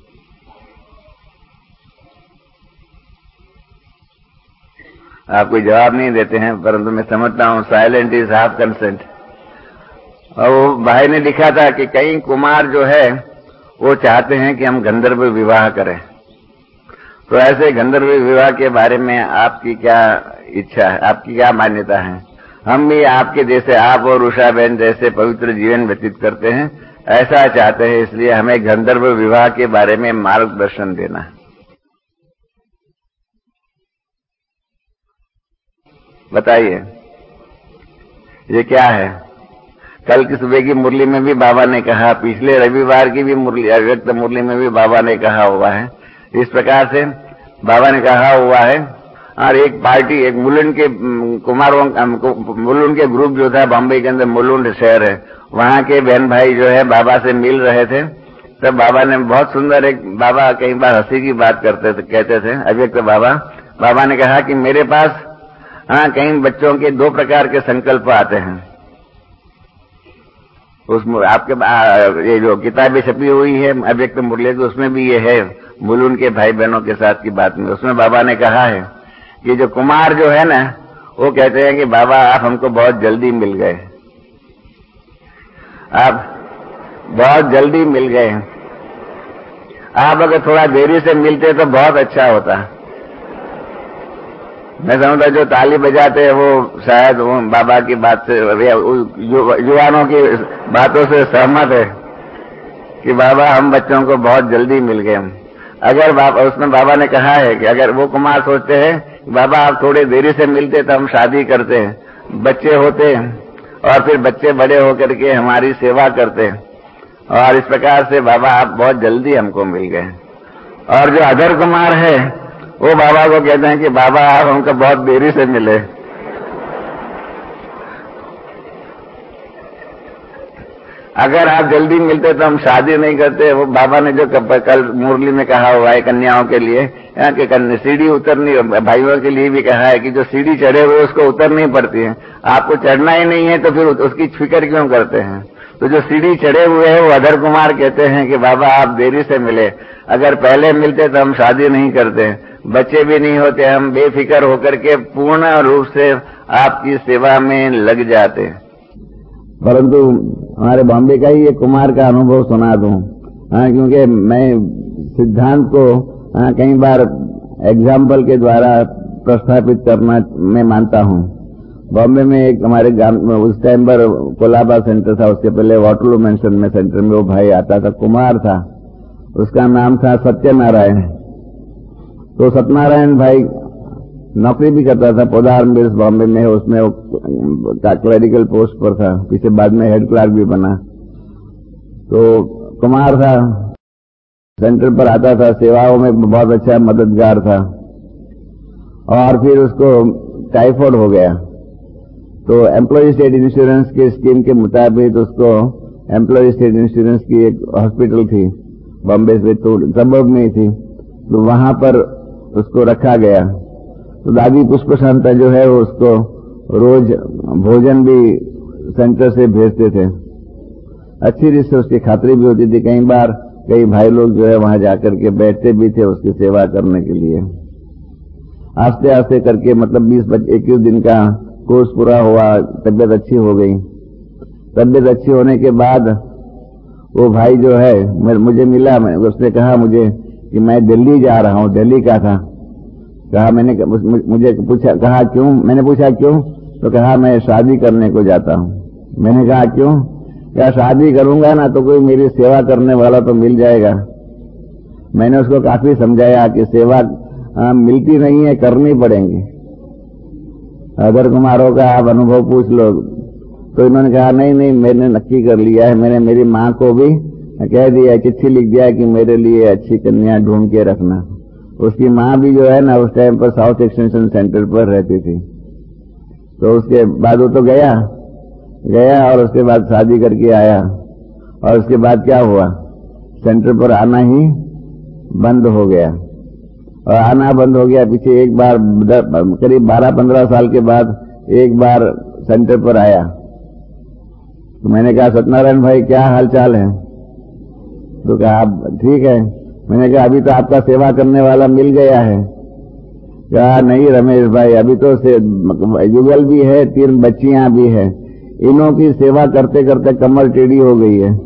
आप कोई जवाब नहीं देते हैं, परंतु मैं समझता हूं साइलेंट इज हाफ कंसेंट। और वो भाई ने लिखा था कि कई कुमार जो है वो चाहते हैं कि हम गंधर्व विवाह करें। तो ऐसे गंधर्व विवाह के बारे में आपकी क्या इच्छा है, आपकी क्या मान्यता है? हम भी आपके जैसे, आप और उषा बहन जैसे पवित्र जीवन व्यतीत करते हैं, ऐसा चाहते हैं, इसलिए हमें गंधर्व विवाह के बारे में मार्गदर्शन देना है। बताइए ये क्या है? कल की सुबह की मुरली में भी बाबा ने कहा, पिछले रविवार की भी मुरली, अव्यक्त मुरली में भी बाबा ने कहा हुआ है। इस प्रकार से बाबा ने कहा हुआ है। और एक पार्टी, एक मुलुंड के कुमारों, मुलुंड के ग्रुप जो था, बॉम्बे के अंदर मुलुंड शहर है, वहां के बहन भाई जो है बाबा से मिल रहे थे। तब बाबा ने बहुत सुंदर, एक बाबा कई बार हंसी की बात करते थे, कहते थे अव्यक्त बाबा। बाबा ने कहा कि मेरे पास हाँ कई बच्चों के दो प्रकार के संकल्प आते हैं। उसमें आपके ये जो किताबें छपी हुई है अव्यक्त मुरली की, उसमें भी ये है मुलुंड के भाई बहनों के साथ की बात में। उसमें बाबा ने कहा है कि जो कुमार जो है ना, वो कहते हैं कि बाबा आप हमको बहुत जल्दी मिल गए, आप बहुत जल्दी मिल गए, आप अगर थोड़ा देरी से मिलते तो बहुत अच्छा होता। मैं समझता जो ताली बजाते हैं वो शायद वो बाबा की बात से, युवाओं की बातों से सहमत है कि बाबा हम बच्चों को बहुत जल्दी मिल गए। अगर बाबा, उसमें बाबा ने कहा है कि अगर वो कुमार सोचते हैं बाबा आप थोड़ी देरी से मिलते तो हम शादी करते, बच्चे होते और फिर बच्चे बड़े होकर के हमारी सेवा करते, और इस प्रकार से बाबा आप बहुत जल्दी हमको मिल गए। और जो अधर कुमार है वो बाबा को कहते हैं कि बाबा आप हमको बहुत देरी से मिले। अगर आप जल्दी मिलते तो हम शादी नहीं करते। वो बाबा ने जो कल मुरली में कहा हुआ है कन्याओं के लिए, यहाँ के सीढ़ी उतरनी, भाइयों के लिए भी कहा है कि जो सीढ़ी चढ़े हुए उसको उतरनी पड़ती है। आपको चढ़ना ही नहीं है तो फिर उसकी फिक्र क्यों करते हैं? तो जो सीढ़ी चढ़े हुए हैं वो अधर कुमार कहते हैं कि बाबा आप देरी से मिले, अगर पहले मिलते तो हम शादी नहीं करते, बच्चे भी नहीं होते, हम बेफिक्र होकर के पूर्ण रूप से आपकी सेवा में लग जाते। परंतु हमारे बॉम्बे का ही एक कुमार का अनुभव सुना दूं, हाँ, क्योंकि मैं सिद्धांत को हाँ, कई बार एग्जाम्पल के द्वारा प्रस्थापित करना मैं मानता हूं। बॉम्बे में एक हमारे गांव में उस टाइम पर कोलाबा सेंटर था, उसके पहले वाटरलू मेंशन में सेंटर में वो भाई आता था, कुमार था, उसका नाम था सत्यनारायण। तो सत्यनारायण भाई नौकरी भी करता था पौधार मिल्स बॉम्बे में, उसमें क्लरिकल पोस्ट पर था, पीछे बाद में हेड क्लर्क भी बना। तो कुमार था, सेंटर पर आता था, सेवाओं में बहुत अच्छा मददगार था। और फिर उसको टाइफाइड हो गया, तो एम्प्लॉय स्टेट इंश्योरेंस के स्कीम के मुताबिक उसको एम्प्लॉय स्टेट इंश्योरेंस की एक हॉस्पिटल थी बॉम्बे से, तो सबब में थी, तो वहां पर उसको रखा गया। तो दादी पुष्प शांता जो है वो उसको रोज भोजन भी सेंटर से भेजते थे। अच्छी रीत से उसकी खातिरी भी होती थी। कई बार कई भाई लोग जो है वहां जाकर के बैठते भी थे उसकी सेवा करने के लिए। आस्ते आस्ते करके मतलब बीस इक्कीस दिन का कोर्स पूरा हुआ, तबियत अच्छी हो गई। तबियत अच्छी होने के बाद वो भाई जो है मुझे मिला, उसने कहा मुझे कि मैं दिल्ली जा रहा हूं। दिल्ली का था, कहा मैंने मुझे पूछा, कहा क्यों? मैंने पूछा क्यों? तो कहा मैं शादी करने को जाता हूं। मैंने कहा क्यों? क्या शादी करूंगा ना तो कोई मेरी सेवा करने वाला तो मिल जाएगा। मैंने उसको काफी समझाया कि सेवा आ, मिलती नहीं है, करनी पड़ेंगी। अगर कुमारों का आप अनुभव पूछ लो तो इन्होंने कहा नहीं नहीं मैंने नक्की कर लिया है, मैंने मेरी माँ को भी कह दिया, चिट्ठी लिख दिया कि मेरे लिए अच्छी कन्या ढूंढ के रखना। उसकी माँ भी जो है ना उस टाइम पर साउथ एक्सटेंशन सेंटर पर रहती थी। तो उसके बाद वो तो गया गया और उसके बाद शादी करके आया, और उसके बाद क्या हुआ, सेंटर पर आना ही बंद हो गया। और आना बंद हो गया। पीछे एक बार करीब बारह पंद्रह साल के बाद एक बार सेंटर पर आया। तो मैंने कहा सत्यनारायण भाई क्या हाल चाल है? तो कहा ठीक है। मैंने कहा अभी तो आपका सेवा करने वाला मिल गया है। कहा नहीं रमेश भाई, अभी तो युगल भी है, तीन बच्चियां भी है, इनों की सेवा करते करते कमर टेढ़ी हो गई है।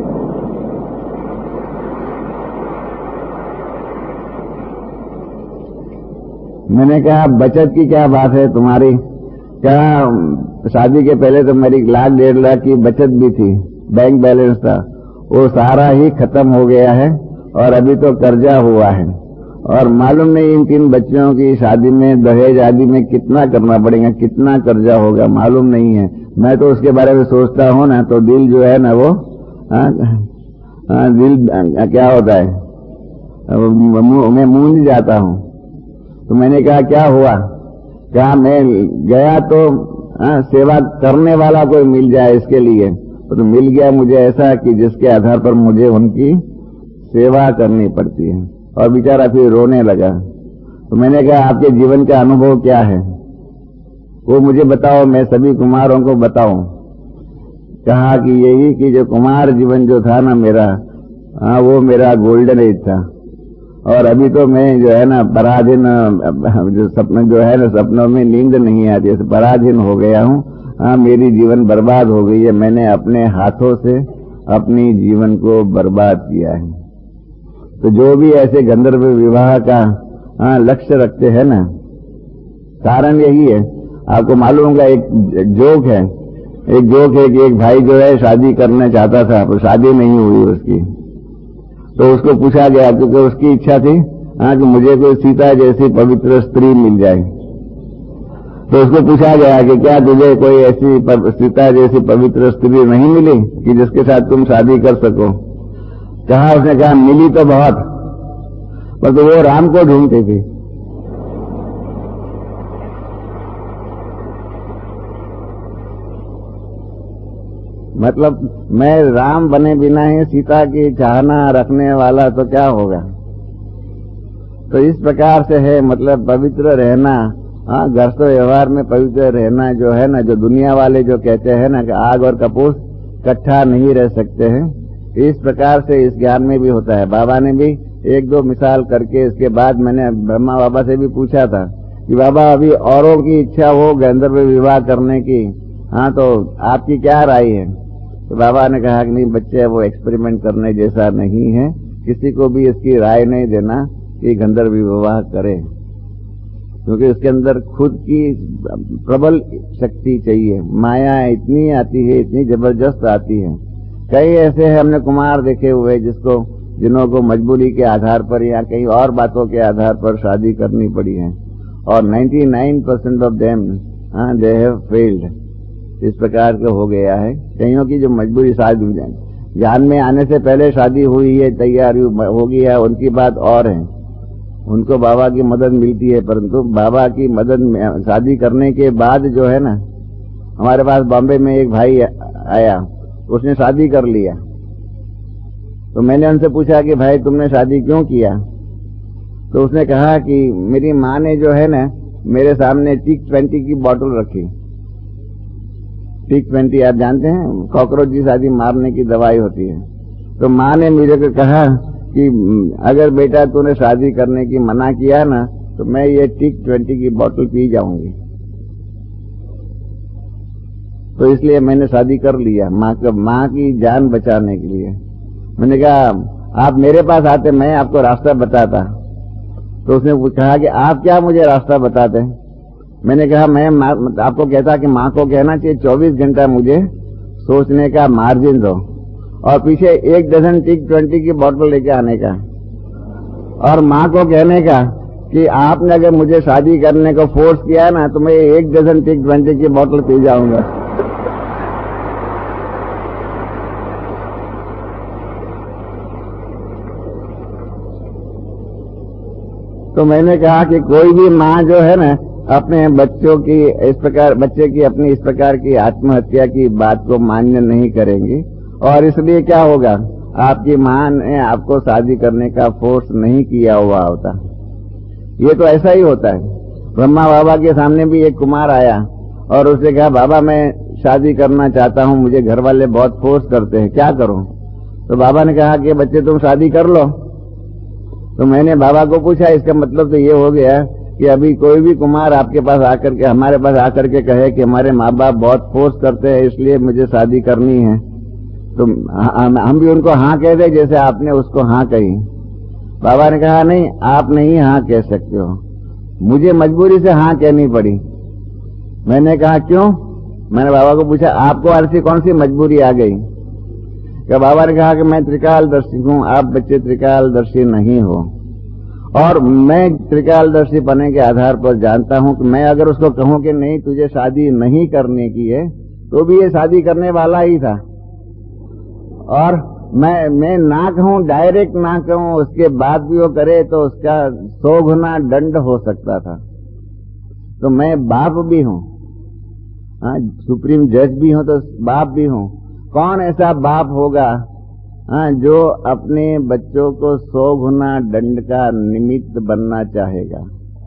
मैंने कहा बचत की क्या बात है तुम्हारी? कहा शादी के पहले तो मेरी लाख डेढ़ लाख की बचत भी थी, बैंक बैलेंस था, वो सारा ही खत्म हो गया है और अभी तो कर्जा हुआ है। और मालूम नहीं इन तीन बच्चों की शादी में दहेज आदि में कितना करना पड़ेगा, कितना कर्जा होगा मालूम नहीं है। मैं तो उसके बारे में सोचता हूँ ना तो दिल जो है ना वो आ, आ, दिल आ, क्या होता है, मैं मूंझ जाता हूँ। तो मैंने कहा क्या हुआ? कहा मैं गया तो आ, सेवा करने वाला कोई मिल जाए इसके लिए, तो मिल गया मुझे ऐसा कि जिसके आधार पर मुझे उनकी सेवा करनी पड़ती है। और बेचारा फिर रोने लगा। तो मैंने कहा आपके जीवन का अनुभव क्या है, वो मुझे बताओ, मैं सभी कुमारों को बताऊं। कहा कि यही कि जो कुमार जीवन जो था ना मेरा, आ, वो मेरा गोल्डन एज था। और अभी तो मैं जो है ना पराधीन, जो सपने जो है ना सपनों में नींद नहीं आती, पराधीन हो गया हूँ। हाँ मेरी जीवन बर्बाद हो गई है, मैंने अपने हाथों से अपनी जीवन को बर्बाद किया है। तो जो भी ऐसे गंधर्व विवाह का हाँ लक्ष्य रखते हैं ना, कारण यही है। आपको मालूम होगा एक जोक है, एक जोक है कि एक भाई जो है शादी करना चाहता था, पर शादी नहीं हुई उसकी। तो उसको पूछा गया, क्योंकि उसकी इच्छा थी हाँ कि मुझे कोई सीता जैसी पवित्र स्त्री मिल जाए। तो उसको पूछा गया कि क्या तुझे कोई ऐसी सीता जैसी पवित्र स्त्री नहीं मिली कि जिसके साथ तुम शादी कर सको? कहा उसने कहा मिली तो बहुत, पर तो वो राम को ढूंढती थी। मतलब मैं राम बने बिना ही सीता की चाहना रखने वाला तो क्या होगा? तो इस प्रकार से है, मतलब पवित्र रहना, हाँ गृहस्थ व्यवहार में पवित्र रहना जो है ना, जो दुनिया वाले जो कहते हैं ना कि आग और कपूर इकट्ठा नहीं रह सकते हैं, इस प्रकार से इस ज्ञान में भी होता है। बाबा ने भी एक दो मिसाल करके, इसके बाद मैंने ब्रह्मा बाबा से भी पूछा था कि बाबा अभी औरों की इच्छा हो गंधर्व विवाह करने की, हाँ तो आपकी क्या राय है? तो बाबा ने कहा कि नहीं बच्चे, वो एक्सपेरिमेंट करने जैसा नहीं है, किसी को भी इसकी राय नहीं देना कि गंधर्व विवाह करे, क्योंकि उसके अंदर खुद की प्रबल शक्ति चाहिए। माया इतनी आती है, इतनी जबरदस्त आती है। कई ऐसे हैं हमने कुमार देखे हुए जिसको जिन्हों को मजबूरी के आधार पर या कई और बातों के आधार पर शादी करनी पड़ी है, और निन्यानवे percent of them they have failed. इस प्रकार का हो गया है। कईयों की जो मजबूरी शादी जान में आने से पहले शादी हुई है, तैयारी हो गई है, उनकी बात और है, उनको बाबा की मदद मिलती है। परंतु बाबा की मदद में शादी करने के बाद जो है ना, हमारे पास बॉम्बे में एक भाई आया, उसने शादी कर लिया। तो मैंने उनसे पूछा कि भाई तुमने शादी क्यों किया? तो उसने कहा कि मेरी माँ ने जो है ना मेरे सामने टिक ट्वेंटी की बोतल रखी। टिक ट्वेंटी आप जानते हैं, कॉकरोच की शादी मारने की दवाई होती है। तो माँ ने मुझे को कहा कि अगर बेटा तूने शादी करने की मना किया ना तो मैं ये टिक ट्वेंटी की बोतल पी जाऊंगी। तो इसलिए मैंने शादी कर लिया, माँ का माँ की जान बचाने के लिए। मैंने कहा आप मेरे पास आते, मैं आपको रास्ता बताता। तो उसने कहा कि आप क्या मुझे रास्ता बताते? मैंने कहा मैं आपको कहता कि माँ को कहना चाहिए चौबीस घंटा मुझे सोचने का मार्जिन दो, और पीछे एक डजन टिक ट्वेंटी की बोतल लेके आने का, और माँ को कहने का कि आपने अगर मुझे शादी करने को फोर्स किया ना तो मैं एक डजन टिक ट्वेंटी की बोतल पी जाऊंगा। तो मैंने कहा कि कोई भी माँ जो है ना अपने बच्चों की इस प्रकार बच्चे की अपनी इस प्रकार की आत्महत्या की बात को मान्य नहीं करेंगी, और इसलिए क्या होगा, आपकी माँ ने आपको शादी करने का फोर्स नहीं किया हुआ होता। ये तो ऐसा ही होता है। ब्रह्मा बाबा के सामने भी एक कुमार आया और उसने कहा बाबा मैं शादी करना चाहता हूँ, मुझे घर वाले बहुत फोर्स करते हैं, क्या करूं? तो बाबा ने कहा कि बच्चे तुम शादी कर लो। तो मैंने बाबा को पूछा, इसका मतलब तो ये हो गया कि अभी कोई भी कुमार आपके पास आकर के हमारे पास आकर के कहे कि हमारे माँ बाप बहुत फोर्स करते हैं इसलिए मुझे शादी करनी है, तो हम भी उनको हाँ कह दे जैसे आपने उसको हाँ कही। बाबा ने कहा नहीं, आप नहीं हाँ कह सकते हो, मुझे मजबूरी से हाँ कहनी पड़ी। मैंने कहा क्यों? मैंने बाबा को पूछा आपको ऐसी कौन सी मजबूरी आ गई? क्या बाबा ने कहा कि मैं त्रिकालदर्शी हूँ, आप बच्चे त्रिकालदर्शी नहीं हो, और मैं त्रिकालदर्शी बनने के आधार पर जानता हूं कि मैं अगर उसको कहूं कि नहीं तुझे शादी नहीं करने की है तो भी ये शादी करने वाला ही था, और मैं मैं ना कहूं, डायरेक्ट ना कहूं, उसके बाद भी वो करे तो उसका सौ गुना दंड हो सकता था। तो मैं बाप भी हूं, हाँ, सुप्रीम जज भी हूं तो बाप भी हूं। कौन ऐसा बाप होगा हाँ, जो अपने बच्चों को सौ गुना दंड का निमित्त बनना चाहेगा?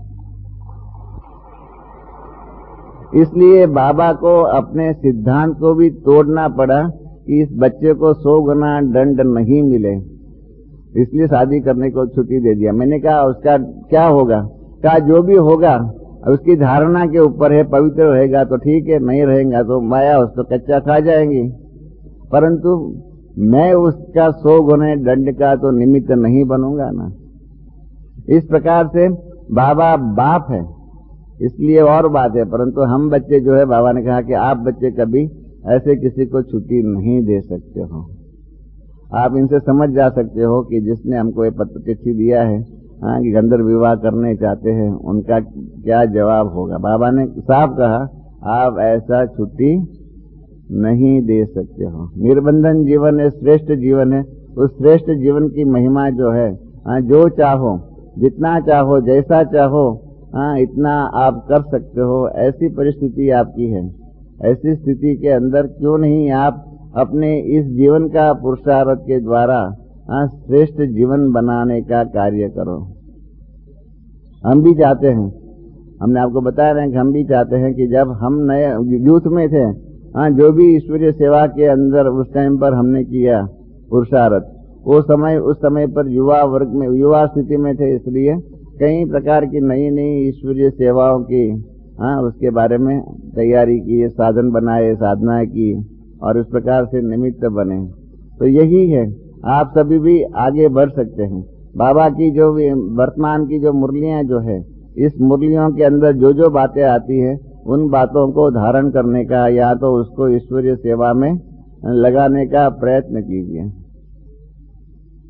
इसलिए बाबा को अपने सिद्धांत को भी तोड़ना पड़ा कि इस बच्चे को सौ गुना दंड नहीं मिले, इसलिए शादी करने को छुट्टी दे दिया। मैंने कहा उसका क्या होगा? कहा जो भी होगा उसकी धारणा के ऊपर है, पवित्र रहेगा तो ठीक है, नहीं रहेगा तो माया उसको कच्चा खा जाएंगी, परंतु मैं उसका सौ गुने दंड का तो निमित्त नहीं बनूंगा ना। इस प्रकार से बाबा बाप है इसलिए और बात है, परंतु हम बच्चे जो है, बाबा ने कहा कि आप बच्चे कभी ऐसे किसी को छुट्टी नहीं दे सकते हो। आप इनसे समझ जा सकते हो कि जिसने हमको ये पत्र चिट्ठी दिया है हाँ कि गंधर्व विवाह करने चाहते हैं, उनका क्या जवाब होगा। बाबा ने साफ कहा आप ऐसा छुट्टी नहीं दे सकते हो। निर्बंधन जीवन है, श्रेष्ठ जीवन है। उस श्रेष्ठ जीवन की महिमा जो है हाँ, जो चाहो, जितना चाहो, जैसा चाहो हाँ इतना आप कर सकते हो। ऐसी परिस्थिति आपकी है, ऐसी स्थिति के अंदर क्यों नहीं आप अपने इस जीवन का पुरुषार्थ के द्वारा हाँ श्रेष्ठ जीवन बनाने का कार्य करो। हम भी चाहते हैं, हमने आपको बताया रहे हैं कि हम भी चाहते हैं कि जब हम नए यूथ में थे हाँ जो भी ईश्वरीय सेवा के अंदर उस टाइम पर हमने किया पुरुषार्थ, वो समय उस समय पर युवा वर्ग में युवा स्थिति में थे, इसलिए कई प्रकार की नई नई ईश्वरीय सेवाओं की हाँ उसके बारे में तैयारी की, साधन बनाए, साधना की और इस प्रकार से निमित्त बने। तो यही है, आप सभी भी आगे बढ़ सकते हैं। बाबा की जो वर्तमान की जो मुरलियां जो है, इस मुरलियों के अंदर जो जो बातें आती है उन बातों को धारण करने का या तो उसको ईश्वरीय सेवा में लगाने का प्रयत्न कीजिए।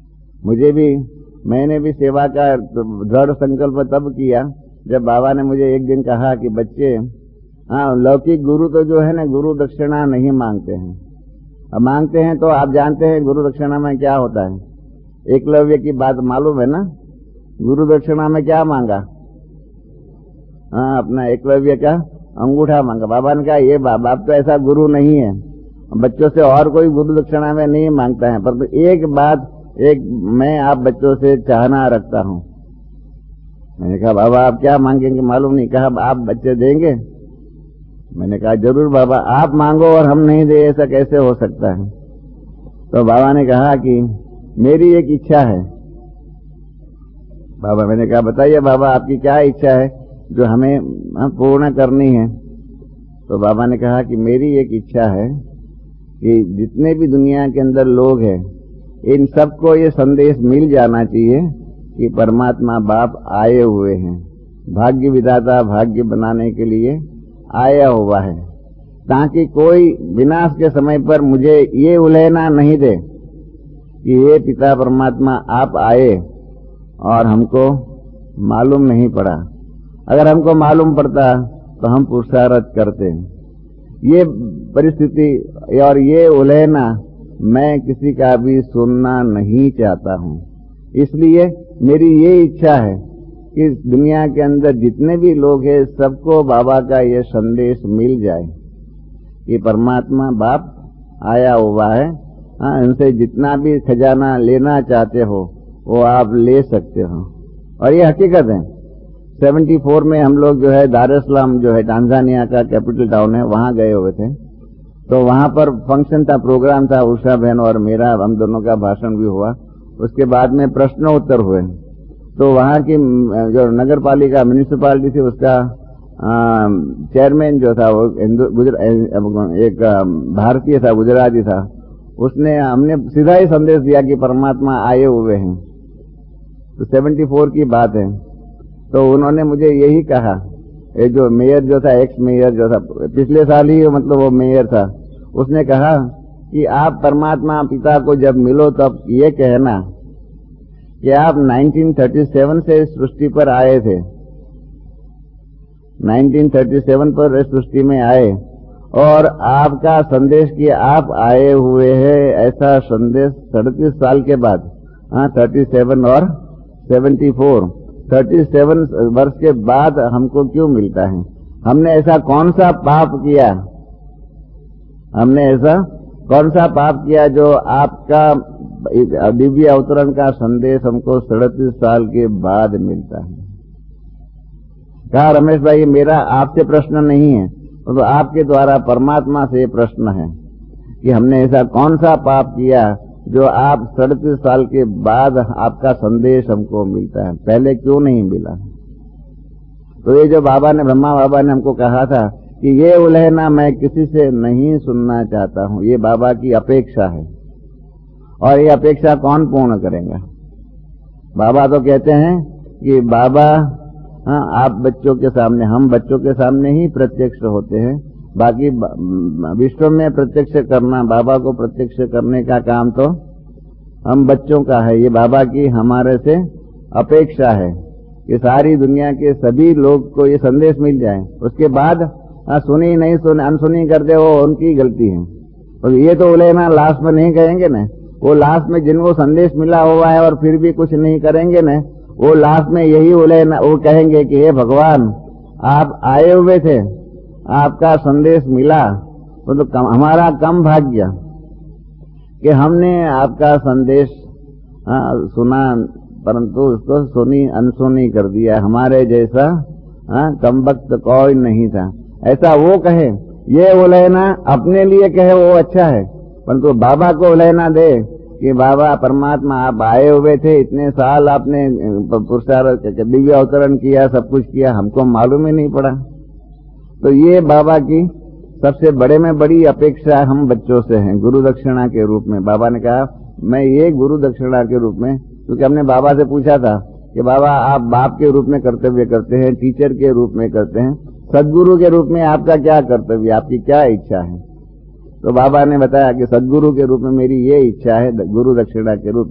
मुझे भी, मैंने भी सेवा का दृढ़ संकल्प तब किया जब बाबा ने मुझे एक दिन कहा कि बच्चे, हाँ, लौकिक गुरु तो जो है ना, गुरु दक्षिणा नहीं मांगते हैं। अब मांगते हैं तो आप जानते हैं गुरु दक्षिणा में क्या होता है। एकलव्य की बात मालूम है ना, गुरु दक्षिणा में क्या मांगा? हाँ, अपना एकलव्य का अंगूठा मांगा। बाबा ने कहा ये बाप तो ऐसा गुरु नहीं है, बच्चों से और कोई गुरु दक्षिणा में नहीं मांगता है, पर एक बात, एक मैं आप बच्चों से चाहना रखता हूँ। मैंने कहा बाबा आप क्या मांगेंगे मालूम नहीं। कहा आप बच्चे देंगे? मैंने कहा जरूर बाबा, आप मांगो और हम नहीं दे, ऐसा कैसे हो सकता है? तो बाबा ने कहा कि मेरी एक इच्छा है। बाबा, मैंने कहा बताइए बाबा आपकी क्या इच्छा है जो हमें पूर्ण करनी है? तो बाबा ने कहा कि मेरी एक इच्छा है कि जितने भी दुनिया के अंदर लोग हैं, इन सबको ये संदेश मिल जाना चाहिए कि परमात्मा बाप आए हुए हैं, भाग्य विधाता भाग्य बनाने के लिए आया हुआ है, ताकि कोई विनाश के समय पर मुझे ये उलझना नहीं दे कि ये पिता परमात्मा आप आए और हमको मालूम नहीं पड़ा। अगर हमको मालूम पड़ता तो हम पुरुषार्थ करते। ये परिस्थिति और ये उलझना मैं किसी का भी सुनना नहीं चाहता हूँ। इसलिए मेरी ये इच्छा है कि दुनिया के अंदर जितने भी लोग हैं सबको बाबा का ये संदेश मिल जाए कि परमात्मा बाप आया हुआ है। हाँ, इनसे जितना भी खजाना लेना चाहते हो वो आप ले सकते हो। और ये हकीकत है। चौहत्तर में हम लोग जो है दार एस सलाम जो है टांजानिया का कैपिटल टाउन है, वहां गए हुए थे। तो वहां पर फंक्शन था, प्रोग्राम था, उषा बहन और मेरा, हम दोनों का भाषण भी हुआ। उसके बाद में प्रश्न उत्तर हुए। तो वहां की जो नगर पालिका म्यूनिसिपालिटी थी उसका चेयरमैन जो था वो एक भारतीय था, गुजराती था। उसने हमने सीधा ही संदेश दिया कि परमात्मा आए हुए हैं। तो चौहत्तर की बात है। तो उन्होंने मुझे यही कहा, ये जो मेयर जो था, एक्स मेयर जो था, पिछले साल ही मतलब वो मेयर था, उसने कहा कि आप परमात्मा पिता को जब मिलो तब ये कहना कि आप उन्नीस सौ सैंतीस से इस सृष्टि पर आए थे, उन्नीस सौ सैंतीस पर इस सृष्टि में आए और आपका संदेश कि आप आए हुए हैं, ऐसा संदेश सड़तीस साल के बाद, हाँ सैंतीस और चौहत्तर, सैंतीस वर्ष के बाद हमको क्यों मिलता है? हमने ऐसा कौन सा पाप किया, हमने ऐसा कौन सा पाप किया जो आपका दिव्य अवतरण का संदेश हमको सड़तीस साल के बाद मिलता है? कहा रमेश भाई मेरा आपसे प्रश्न नहीं है, तो आपके द्वारा परमात्मा से प्रश्न है कि हमने ऐसा कौन सा पाप किया जो आप सड़तीस साल के बाद आपका संदेश हमको मिलता है, पहले क्यों नहीं मिला? तो ये जो बाबा ने, ब्रह्मा बाबा ने हमको कहा था कि ये उलझना मैं किसी से नहीं सुनना चाहता हूँ, ये बाबा की अपेक्षा है। और ये अपेक्षा कौन पूर्ण करेगा? बाबा तो कहते हैं कि बाबा, हाँ आप बच्चों के सामने, हम बच्चों के सामने ही प्रत्यक्ष होते हैं, बाकी विश्व में प्रत्यक्ष करना, बाबा को प्रत्यक्ष करने का काम तो हम बच्चों का है। ये बाबा की हमारे से अपेक्षा है कि सारी दुनिया के सभी लोग को ये संदेश मिल जाए। उसके बाद सुनी नहीं सुनी, अनसुनी कर दे, वो उनकी गलती है। और ये तो उलझना लास्ट में नहीं कहेंगे न, वो लास्ट में जिनको संदेश मिला हुआ है और फिर भी कुछ नहीं करेंगे न, वो लास्ट में यही उलझना, वो कहेंगे कि हे भगवान आप आए हुए थे, आपका संदेश मिला, वो तो कम, हमारा कम भाग्य कि हमने आपका संदेश आ, सुना, परंतु उसको सुनी अनसुनी कर दिया। हमारे जैसा कम वक्त कोई नहीं था, ऐसा वो कहे। ये उलझना अपने लिए कहे वो अच्छा है, परंतु बाबा को उलझना दे कि बाबा परमात्मा आप आए हुए थे, इतने साल आपने पुरुषार्थ दिव्य अवतरण किया, सब कुछ किया, हमको मालूम ही नहीं पड़ा। तो ये बाबा की सबसे बड़े में बड़ी अपेक्षा हम बच्चों से है, गुरु दक्षिणा के रूप में। बाबा ने कहा मैं ये गुरु दक्षिणा के रूप में, क्योंकि हमने बाबा से पूछा था कि बाबा आप बाप के रूप में कर्तव्य करते हैं, टीचर के रूप में करते हैं, सदगुरु के रूप में आपका क्या कर्तव्य, आपकी क्या इच्छा है? तो बाबा ने बताया कि सदगुरु के रूप में मेरी ये इच्छा है, गुरु दक्षिणा के रूप में,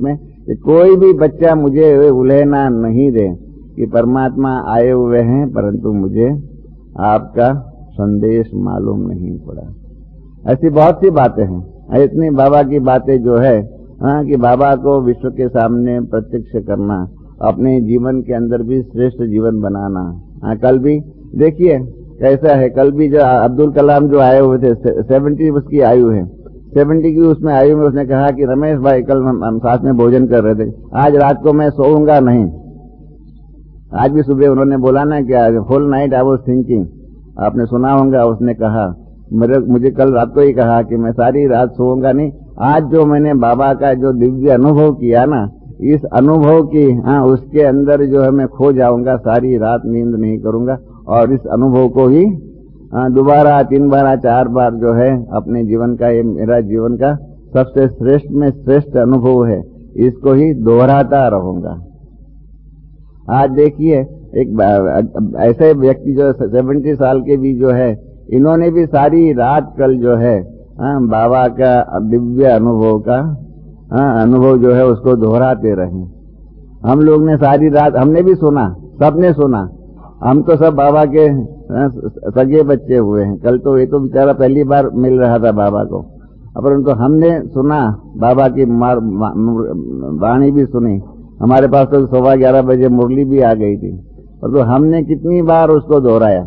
कि कोई भी बच्चा मुझे उलझना नहीं दे कि परमात्मा आए हुए हैं परंतु मुझे आपका संदेश मालूम नहीं पड़ा। ऐसी बहुत सी बातें हैं। इतनी बाबा की बातें जो है हाँ कि बाबा को विश्व के सामने प्रत्यक्ष करना, अपने जीवन के अंदर भी श्रेष्ठ जीवन बनाना। हाँ, कल भी देखिए कैसा है, कल भी जो अब्दुल कलाम जो आए हुए थे, सेवेंटी उसकी आयु है, सेवेंटी की उसमें आयु में उसने कहा कि रमेश भाई कल हम, हम साथ में भोजन कर रहे थे, आज रात को मैं सोऊंगा नहीं। आज भी सुबह उन्होंने बोला ना कि आज whole night I was thinking, आपने सुना होगा, उसने कहा मेरे मुझे कल रात को ही कहा कि मैं सारी रात सोऊंगा नहीं। आज जो मैंने बाबा का जो दिव्य अनुभव किया ना, इस अनुभव की हाँ उसके अंदर जो है मैं खो जाऊंगा, सारी रात नींद नहीं करूंगा और इस अनुभव को ही दोबारा तीन बार चार बार जो है अपने जीवन का, ये मेरा जीवन का सबसे श्रेष्ठ में श्रेष्ठ अनुभव है, इसको ही दोहराता रहूंगा। आज देखिए एक ऐसे व्यक्ति जो सेवेंटी साल के भी जो है, इन्होंने भी सारी रात कल जो है आ, बाबा का दिव्य अनुभव का आ, अनुभव जो है उसको दोहराते रहे। हम लोग ने सारी रात, हमने भी सुना, सबने सुना, हम तो सब बाबा के आ, सगे बच्चे हुए हैं। कल तो ये तो बेचारा पहली बार मिल रहा था बाबा को, परंतु तो हमने सुना, बाबा की मार वाणी भी सुनी। हमारे पास तो सुबह ग्यारह बजे मुरली भी आ गई थी, और तो हमने कितनी बार उसको दोहराया।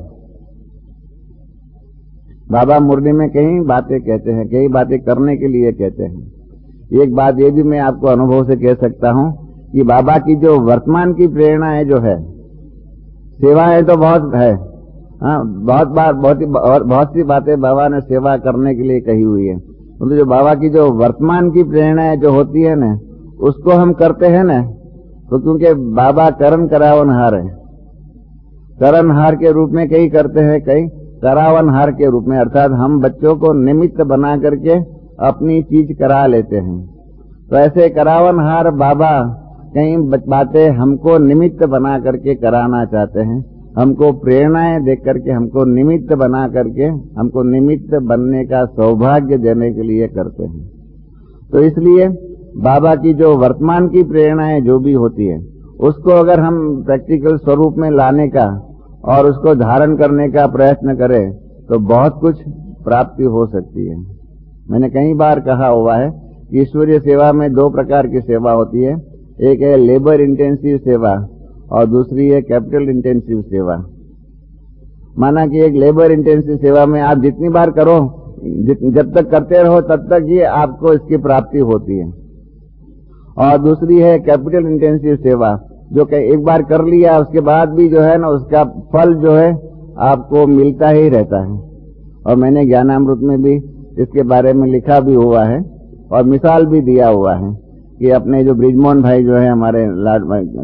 बाबा मुरली में कई बातें कहते हैं, कई बातें करने के लिए कहते हैं। एक बात ये भी मैं आपको अनुभव से कह सकता हूं कि बाबा की जो वर्तमान की प्रेरणा है जो है, सेवा है तो बहुत है, हाँ बहुत बार बहुत ही बहुत सी बातें बाबा ने सेवा करने के लिए कही हुई है, तो जो बाबा की जो वर्तमान की प्रेरणा है जो होती है ना, उसको हम करते हैं ना, तो क्योंकि बाबा करण करावनहार है, करणहार के रूप में कई करते हैं, कई करावनहार के रूप में, अर्थात हम बच्चों को निमित्त बना करके अपनी चीज करा लेते हैं। तो ऐसे करावनहार बाबा कई बातें हमको निमित्त बना करके कराना चाहते हैं, हमको प्रेरणाएं देख करके, हमको निमित्त बना करके, हमको निमित्त बनने का सौभाग्य देने के लिए करते हैं। तो इसलिए बाबा की जो वर्तमान की प्रेरणाएं जो भी होती है, उसको अगर हम प्रैक्टिकल स्वरूप में लाने का और उसको धारण करने का प्रयत्न करें तो बहुत कुछ प्राप्ति हो सकती है। मैंने कई बार कहा हुआ है कि ईश्वरीय सेवा में दो प्रकार की सेवा होती है, एक है लेबर इंटेंसिव सेवा और दूसरी है कैपिटल इंटेंसिव सेवा। माना कि एक लेबर इंटेंसिव सेवा में आप जितनी बार करो, जब तक करते रहो तब तक ही आपको इसकी प्राप्ति होती है, और दूसरी है कैपिटल इंटेंसिव सेवा, जो कि एक बार कर लिया उसके बाद भी जो है ना उसका फल जो है आपको मिलता ही रहता है। और मैंने ज्ञानामृत में भी इसके बारे में लिखा भी हुआ है और मिसाल भी दिया हुआ है कि अपने जो ब्रिजमोहन भाई जो है, हमारे लाड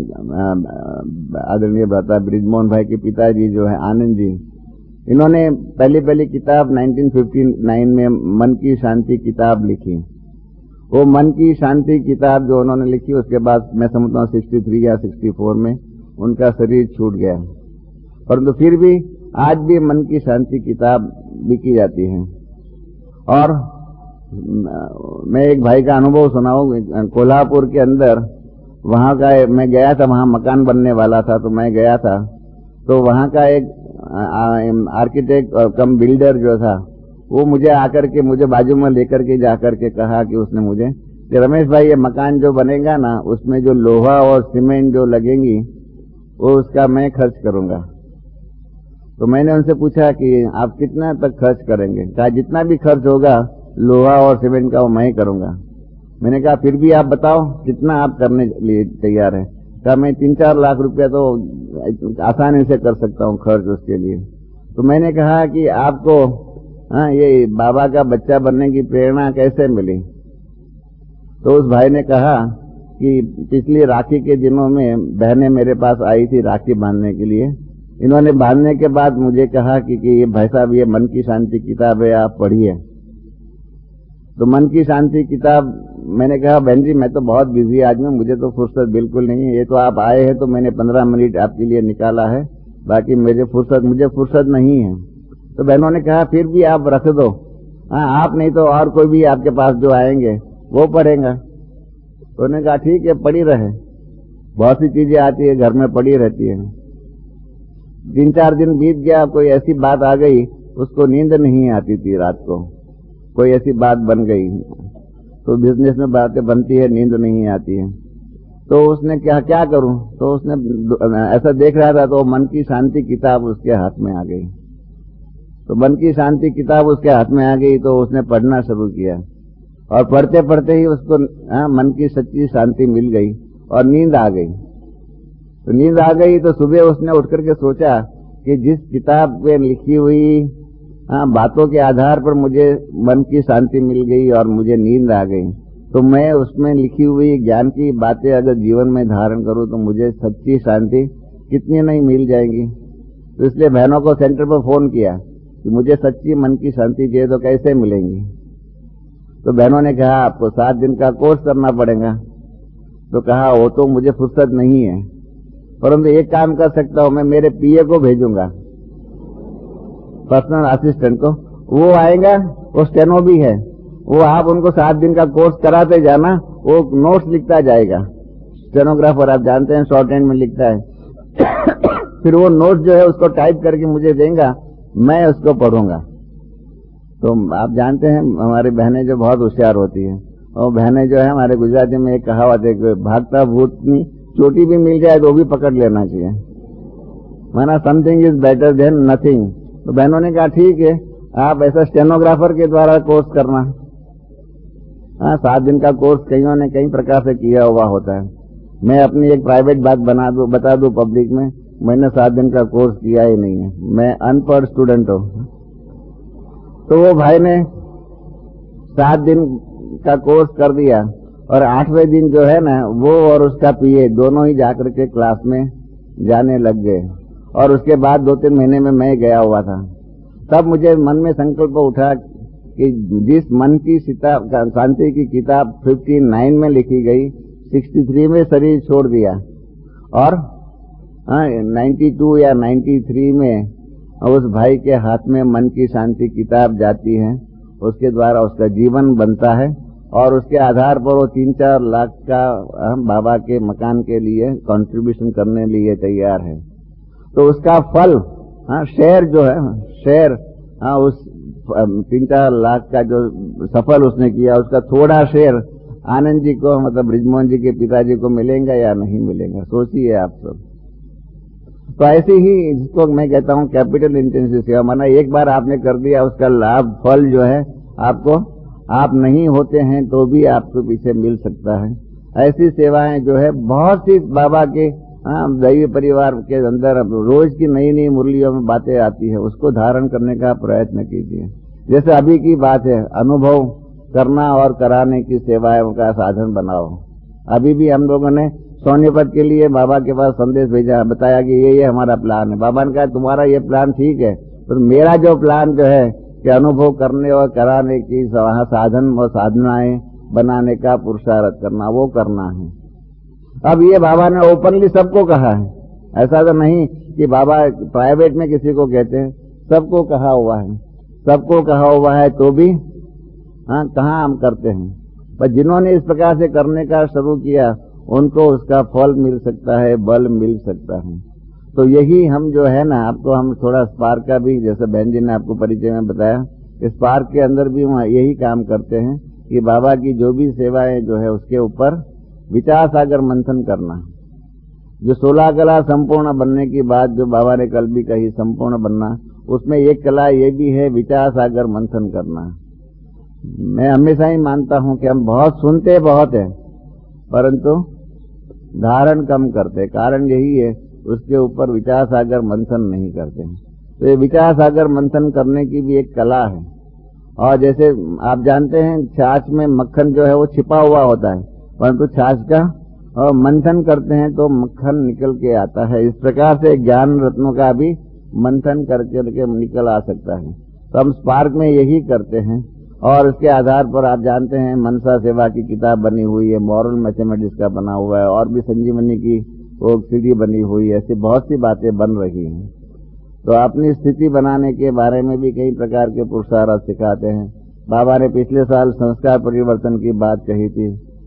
आदरणीय भ्राता ब्रिजमोहन भाई के पिताजी जो है आनंद जी, इन्होंने पहली पहली किताब नाइनटीन फिफ्टी नाइन में मन की शांति किताब लिखी। वो मन की शांति किताब जो उन्होंने लिखी, उसके बाद मैं समझता हूँ सिक्सटी थ्री या सिक्सटी फोर में उनका शरीर छूट गया, परंतु फिर भी आज भी मन की शांति किताब लिखी जाती है। और मैं एक भाई का अनुभव सुनाऊं, कोल्हापुर के अंदर, वहां का मैं गया था, वहां मकान बनने वाला था, तो मैं गया था, तो वहां का एक आर्किटेक्ट और कम बिल्डर जो था, वो मुझे आकर के मुझे बाजू में लेकर के जाकर के कहा कि उसने मुझे कि रमेश भाई ये मकान जो बनेगा ना, उसमें जो लोहा और सीमेंट जो लगेंगी वो उसका मैं खर्च करूंगा। तो मैंने उनसे पूछा कि आप कितना तक खर्च करेंगे? कहा जितना भी खर्च होगा लोहा और सीमेंट का वो मैं ही करूंगा। मैंने कहा फिर भी आप बताओ कितना आप करने के लिए तैयार है? कहा मैं तीन चार लाख रुपया तो आसानी से कर सकता हूँ खर्च उसके लिए। तो मैंने कहा कि आपको हाँ ये बाबा का बच्चा बनने की प्रेरणा कैसे मिली? तो उस भाई ने कहा कि पिछली राखी के दिनों में बहनें मेरे पास आई थी राखी बांधने के लिए। इन्होंने बांधने के बाद मुझे कहा कि, कि ये भाई साहब ये मन की शांति किताब है, आप पढ़िए। तो मन की शांति किताब, मैंने कहा बहन जी मैं तो बहुत बिजी आदमी हूं, मुझे तो फुर्सत बिल्कुल नहीं है, ये तो आप आए हैं तो मैंने पंद्रह मिनट आपके लिए निकाला है, बाकी मेरे फुर्सत मुझे फुर्सत नहीं है। तो बहनों ने कहा फिर भी आप रख दो, हाँ आप नहीं तो और कोई भी आपके पास जो आएंगे वो पढ़ेगा। तो उन्होंने कहा ठीक है, पड़ी रहे, बहुत सी चीजें आती है घर में पड़ी रहती है। तीन चार दिन बीत गया, कोई ऐसी बात आ गई, उसको नींद नहीं आती थी रात को, कोई ऐसी बात बन गई। तो बिजनेस में बातें बनती है, नींद नहीं आती है, तो उसने क्या क्या करूं, तो उसने ऐसा देख रहा था, तो मन की शांति किताब उसके हाथ में आ गई। तो मन की शांति किताब उसके हाथ में आ गई, तो उसने पढ़ना शुरू किया, और पढ़ते पढ़ते ही उसको आ, मन की सच्ची शांति मिल गई और नींद आ गई। तो नींद आ गई तो सुबह उसने उठ करके सोचा कि जिस किताब में लिखी हुई आ, बातों के आधार पर मुझे मन की शांति मिल गई और मुझे नींद आ गई, तो मैं उसमें लिखी हुई ज्ञान की बातें अगर जीवन में धारण करूं तो मुझे सच्ची शांति कितनी नहीं मिल जाएंगी। तो इसलिए बहनों को सेंटर पर फोन किया कि मुझे सच्ची मन की शांति चाहिए, तो कैसे मिलेंगी। तो बहनों ने कहा आपको सात दिन का कोर्स करना पड़ेगा। तो कहा वो तो मुझे फुर्सत नहीं है, परंतु एक काम कर सकता हूं, मैं मेरे पीए को भेजूंगा, पर्सनल असिस्टेंट को, वो आएगा, वो स्टेनो भी है, वो आप उनको सात दिन का कोर्स कराते जाना, वो नोट्स लिखता जाएगा। स्टेनोग्राफर आप जानते हैं शॉर्ट हैंड में लिखता है फिर वो नोट्स जो है उसको टाइप करके मुझे देगा, मैं उसको पढ़ूंगा। तो आप जानते हैं हमारी बहनें जो बहुत होशियार होती हैं, और बहनें जो है हमारे गुजराती में एक कहावत है कि भागता भूतनी चोटी भी मिल जाए तो भी पकड़ लेना चाहिए, माना something is better than nothing. तो बहनों ने कहा ठीक है, आप ऐसा स्टेनोग्राफर के द्वारा कोर्स करना। हाँ, सात दिन का कोर्स कईयों ने कई प्रकार से किया हुआ होता है। मैं अपनी एक प्राइवेट बात बना दू बता दूं पब्लिक में, मैंने सात दिन का कोर्स किया ही नहीं है, मैं अनपढ़ स्टूडेंट हूं। तो वो भाई ने सात दिन का कोर्स कर दिया, और आठवें दिन जो है ना, वो और उसका पीए दोनों ही जाकर के क्लास में जाने लग गए। और उसके बाद दो तीन महीने में मैं गया हुआ था। तब मुझे मन में संकल्प उठा कि जिस मन की शांति की किताब उनसठ में लिखी गई, तिरसठ में शरीर छोड़ दिया, और बानवे या तिरानवे में उस भाई के हाथ में मन की शांति किताब जाती है, उसके द्वारा उसका जीवन बनता है, और उसके आधार पर वो तीन चार लाख का बाबा के मकान के लिए कंट्रीब्यूशन करने लिए तैयार है। तो उसका फल, हाँ, शेयर जो है, शेयर, हाँ, उस तीन चार लाख का जो सफल उसने किया, उसका थोड़ा शेयर आनंद जी को, मतलब ब्रिजमोहन जी के पिताजी को मिलेगा या नहीं मिलेगा, सोचिए आप सब। तो ऐसे ही जिसको मैं कहता हूं कैपिटल इंटेंसिव सेवा, माना एक बार आपने कर दिया, उसका लाभ फल जो है आपको, आप नहीं होते हैं तो भी आपको पीछे मिल सकता है। ऐसी सेवाएं जो है बहुत सी बाबा के दैवी परिवार के अंदर रोज की नई नई मुरलियों में बातें आती है, उसको धारण करने का प्रयत्न कीजिए। जैसे अभी की बात है, अनुभव करना और कराने की सेवाओं का साधन बनाओ। अभी भी हम लोगों ने सोनीपत के लिए बाबा के पास संदेश भेजा, बताया कि ये ये हमारा प्लान है। बाबा ने कहा तुम्हारा ये प्लान ठीक है, तो मेरा जो प्लान जो है कि अनुभव करने और कराने की साधन और साधनाएं बनाने का पुरुषार्थ करना, वो करना है। अब ये बाबा ने ओपनली सबको कहा है, ऐसा तो नहीं कि बाबा प्राइवेट में किसी को कहते हैं, सबको कहा हुआ है, सबको कहा हुआ है, तो भी हाँ कहाँ हम करते हैं। पर जिन्होंने इस प्रकार से करने का शुरू किया, उनको उसका फल मिल सकता है, बल मिल सकता है। तो यही हम जो है ना, आपको हम थोड़ा स्पार्क का भी, जैसे बहन जी ने आपको परिचय में बताया, स्पार्क के अंदर भी हम यही काम करते हैं कि बाबा की जो भी सेवाएं जो है उसके ऊपर विचार सागर मंथन करना। जो सोलह कला संपूर्ण बनने की बात जो बाबा ने कल भी कही, संपूर्ण बनना, उसमें एक कला ये भी है विचार सागर मंथन करना। मैं हमेशा ही मानता हूं कि हम बहुत सुनते बहुत है, परंतु धारण कम करते। कारण यही है, उसके ऊपर विचार सागर मंथन नहीं करते। तो ये विचार सागर मंथन करने की भी एक कला है। और जैसे आप जानते हैं, छाछ में मक्खन जो है वो छिपा हुआ होता है, परंतु छाछ का और मंथन करते हैं तो मक्खन निकल के आता है। इस प्रकार से ज्ञान रत्नों का भी मंथन करके निकल आ सकता है। तो हम स्पार्क में यही करते हैं, और इसके आधार पर आप जानते हैं मनसा सेवा की किताब बनी हुई है, मॉरल मैथमेटिक्स का बना हुआ है, और भी संजीवनी की वो सीढ़ी बनी हुई है। ऐसी बहुत सी बातें बन रही हैं। तो अपनी स्थिति बनाने के बारे में भी कई प्रकार के पुरुषार्थ सिखाते हैं। बाबा ने पिछले साल संस्कार परिवर्तन की बात कही थी,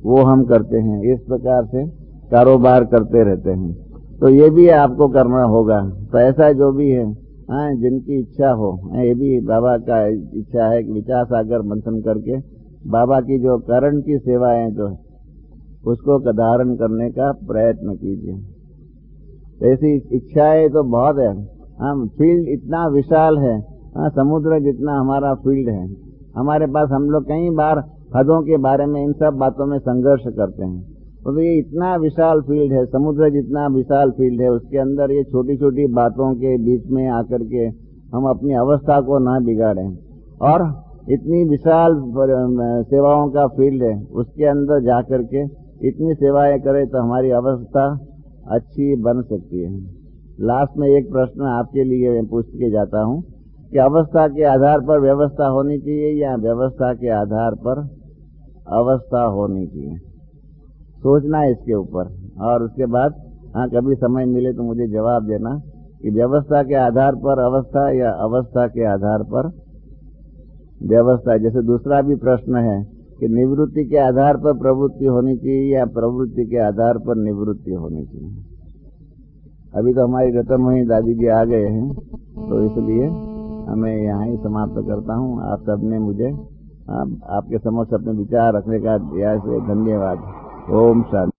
वो हम करते हैं। इस प्रकार से कारोबार करते रहते हैं। तो ये भी आपको करना होगा। तो ऐसा जो भी है, हाँ, जिनकी इच्छा हो, ये भी बाबा का इच्छा है कि विचार सागर मंथन करके बाबा की जो करण की सेवाएं जो है उसको धारण करने का प्रयत्न कीजिए। ऐसी इच्छाएं तो बहुत है। हम फील्ड इतना विशाल है, हाँ, समुद्र जितना हमारा फील्ड है। हमारे पास हम लोग कई बार हदों के बारे में इन सब बातों में संघर्ष करते हैं। तो ये इतना विशाल फील्ड है, समुद्र जितना विशाल फील्ड है, उसके अंदर ये छोटी छोटी बातों के बीच में आकर के हम अपनी अवस्था को ना बिगाड़ें। और इतनी विशाल सेवाओं का फील्ड है, उसके अंदर जाकर के इतनी सेवाएं करें तो हमारी अवस्था अच्छी बन सकती है। लास्ट में एक प्रश्न आपके लिए मैं पूछ के जाता हूं कि अवस्था के आधार पर व्यवस्था होनी चाहिए या व्यवस्था के आधार पर अवस्था होनी चाहिए? सोचना है इसके ऊपर, और उसके बाद हाँ, कभी समय मिले तो मुझे जवाब देना कि व्यवस्था के आधार पर अवस्था या अवस्था के आधार पर व्यवस्था। जैसे दूसरा भी प्रश्न है कि निवृत्ति के आधार पर प्रवृत्ति होनी चाहिए या प्रवृत्ति के आधार पर निवृत्ति होनी चाहिए। अभी तो हमारी रतन मोहिनी दादी जी आ गए हैं, तो इसलिए मैं यहाँ ही समाप्त करता हूँ। आप सबने मुझे आप, आपके समक्ष अपने विचार रखने का दिया, धन्यवाद। ओम शांति।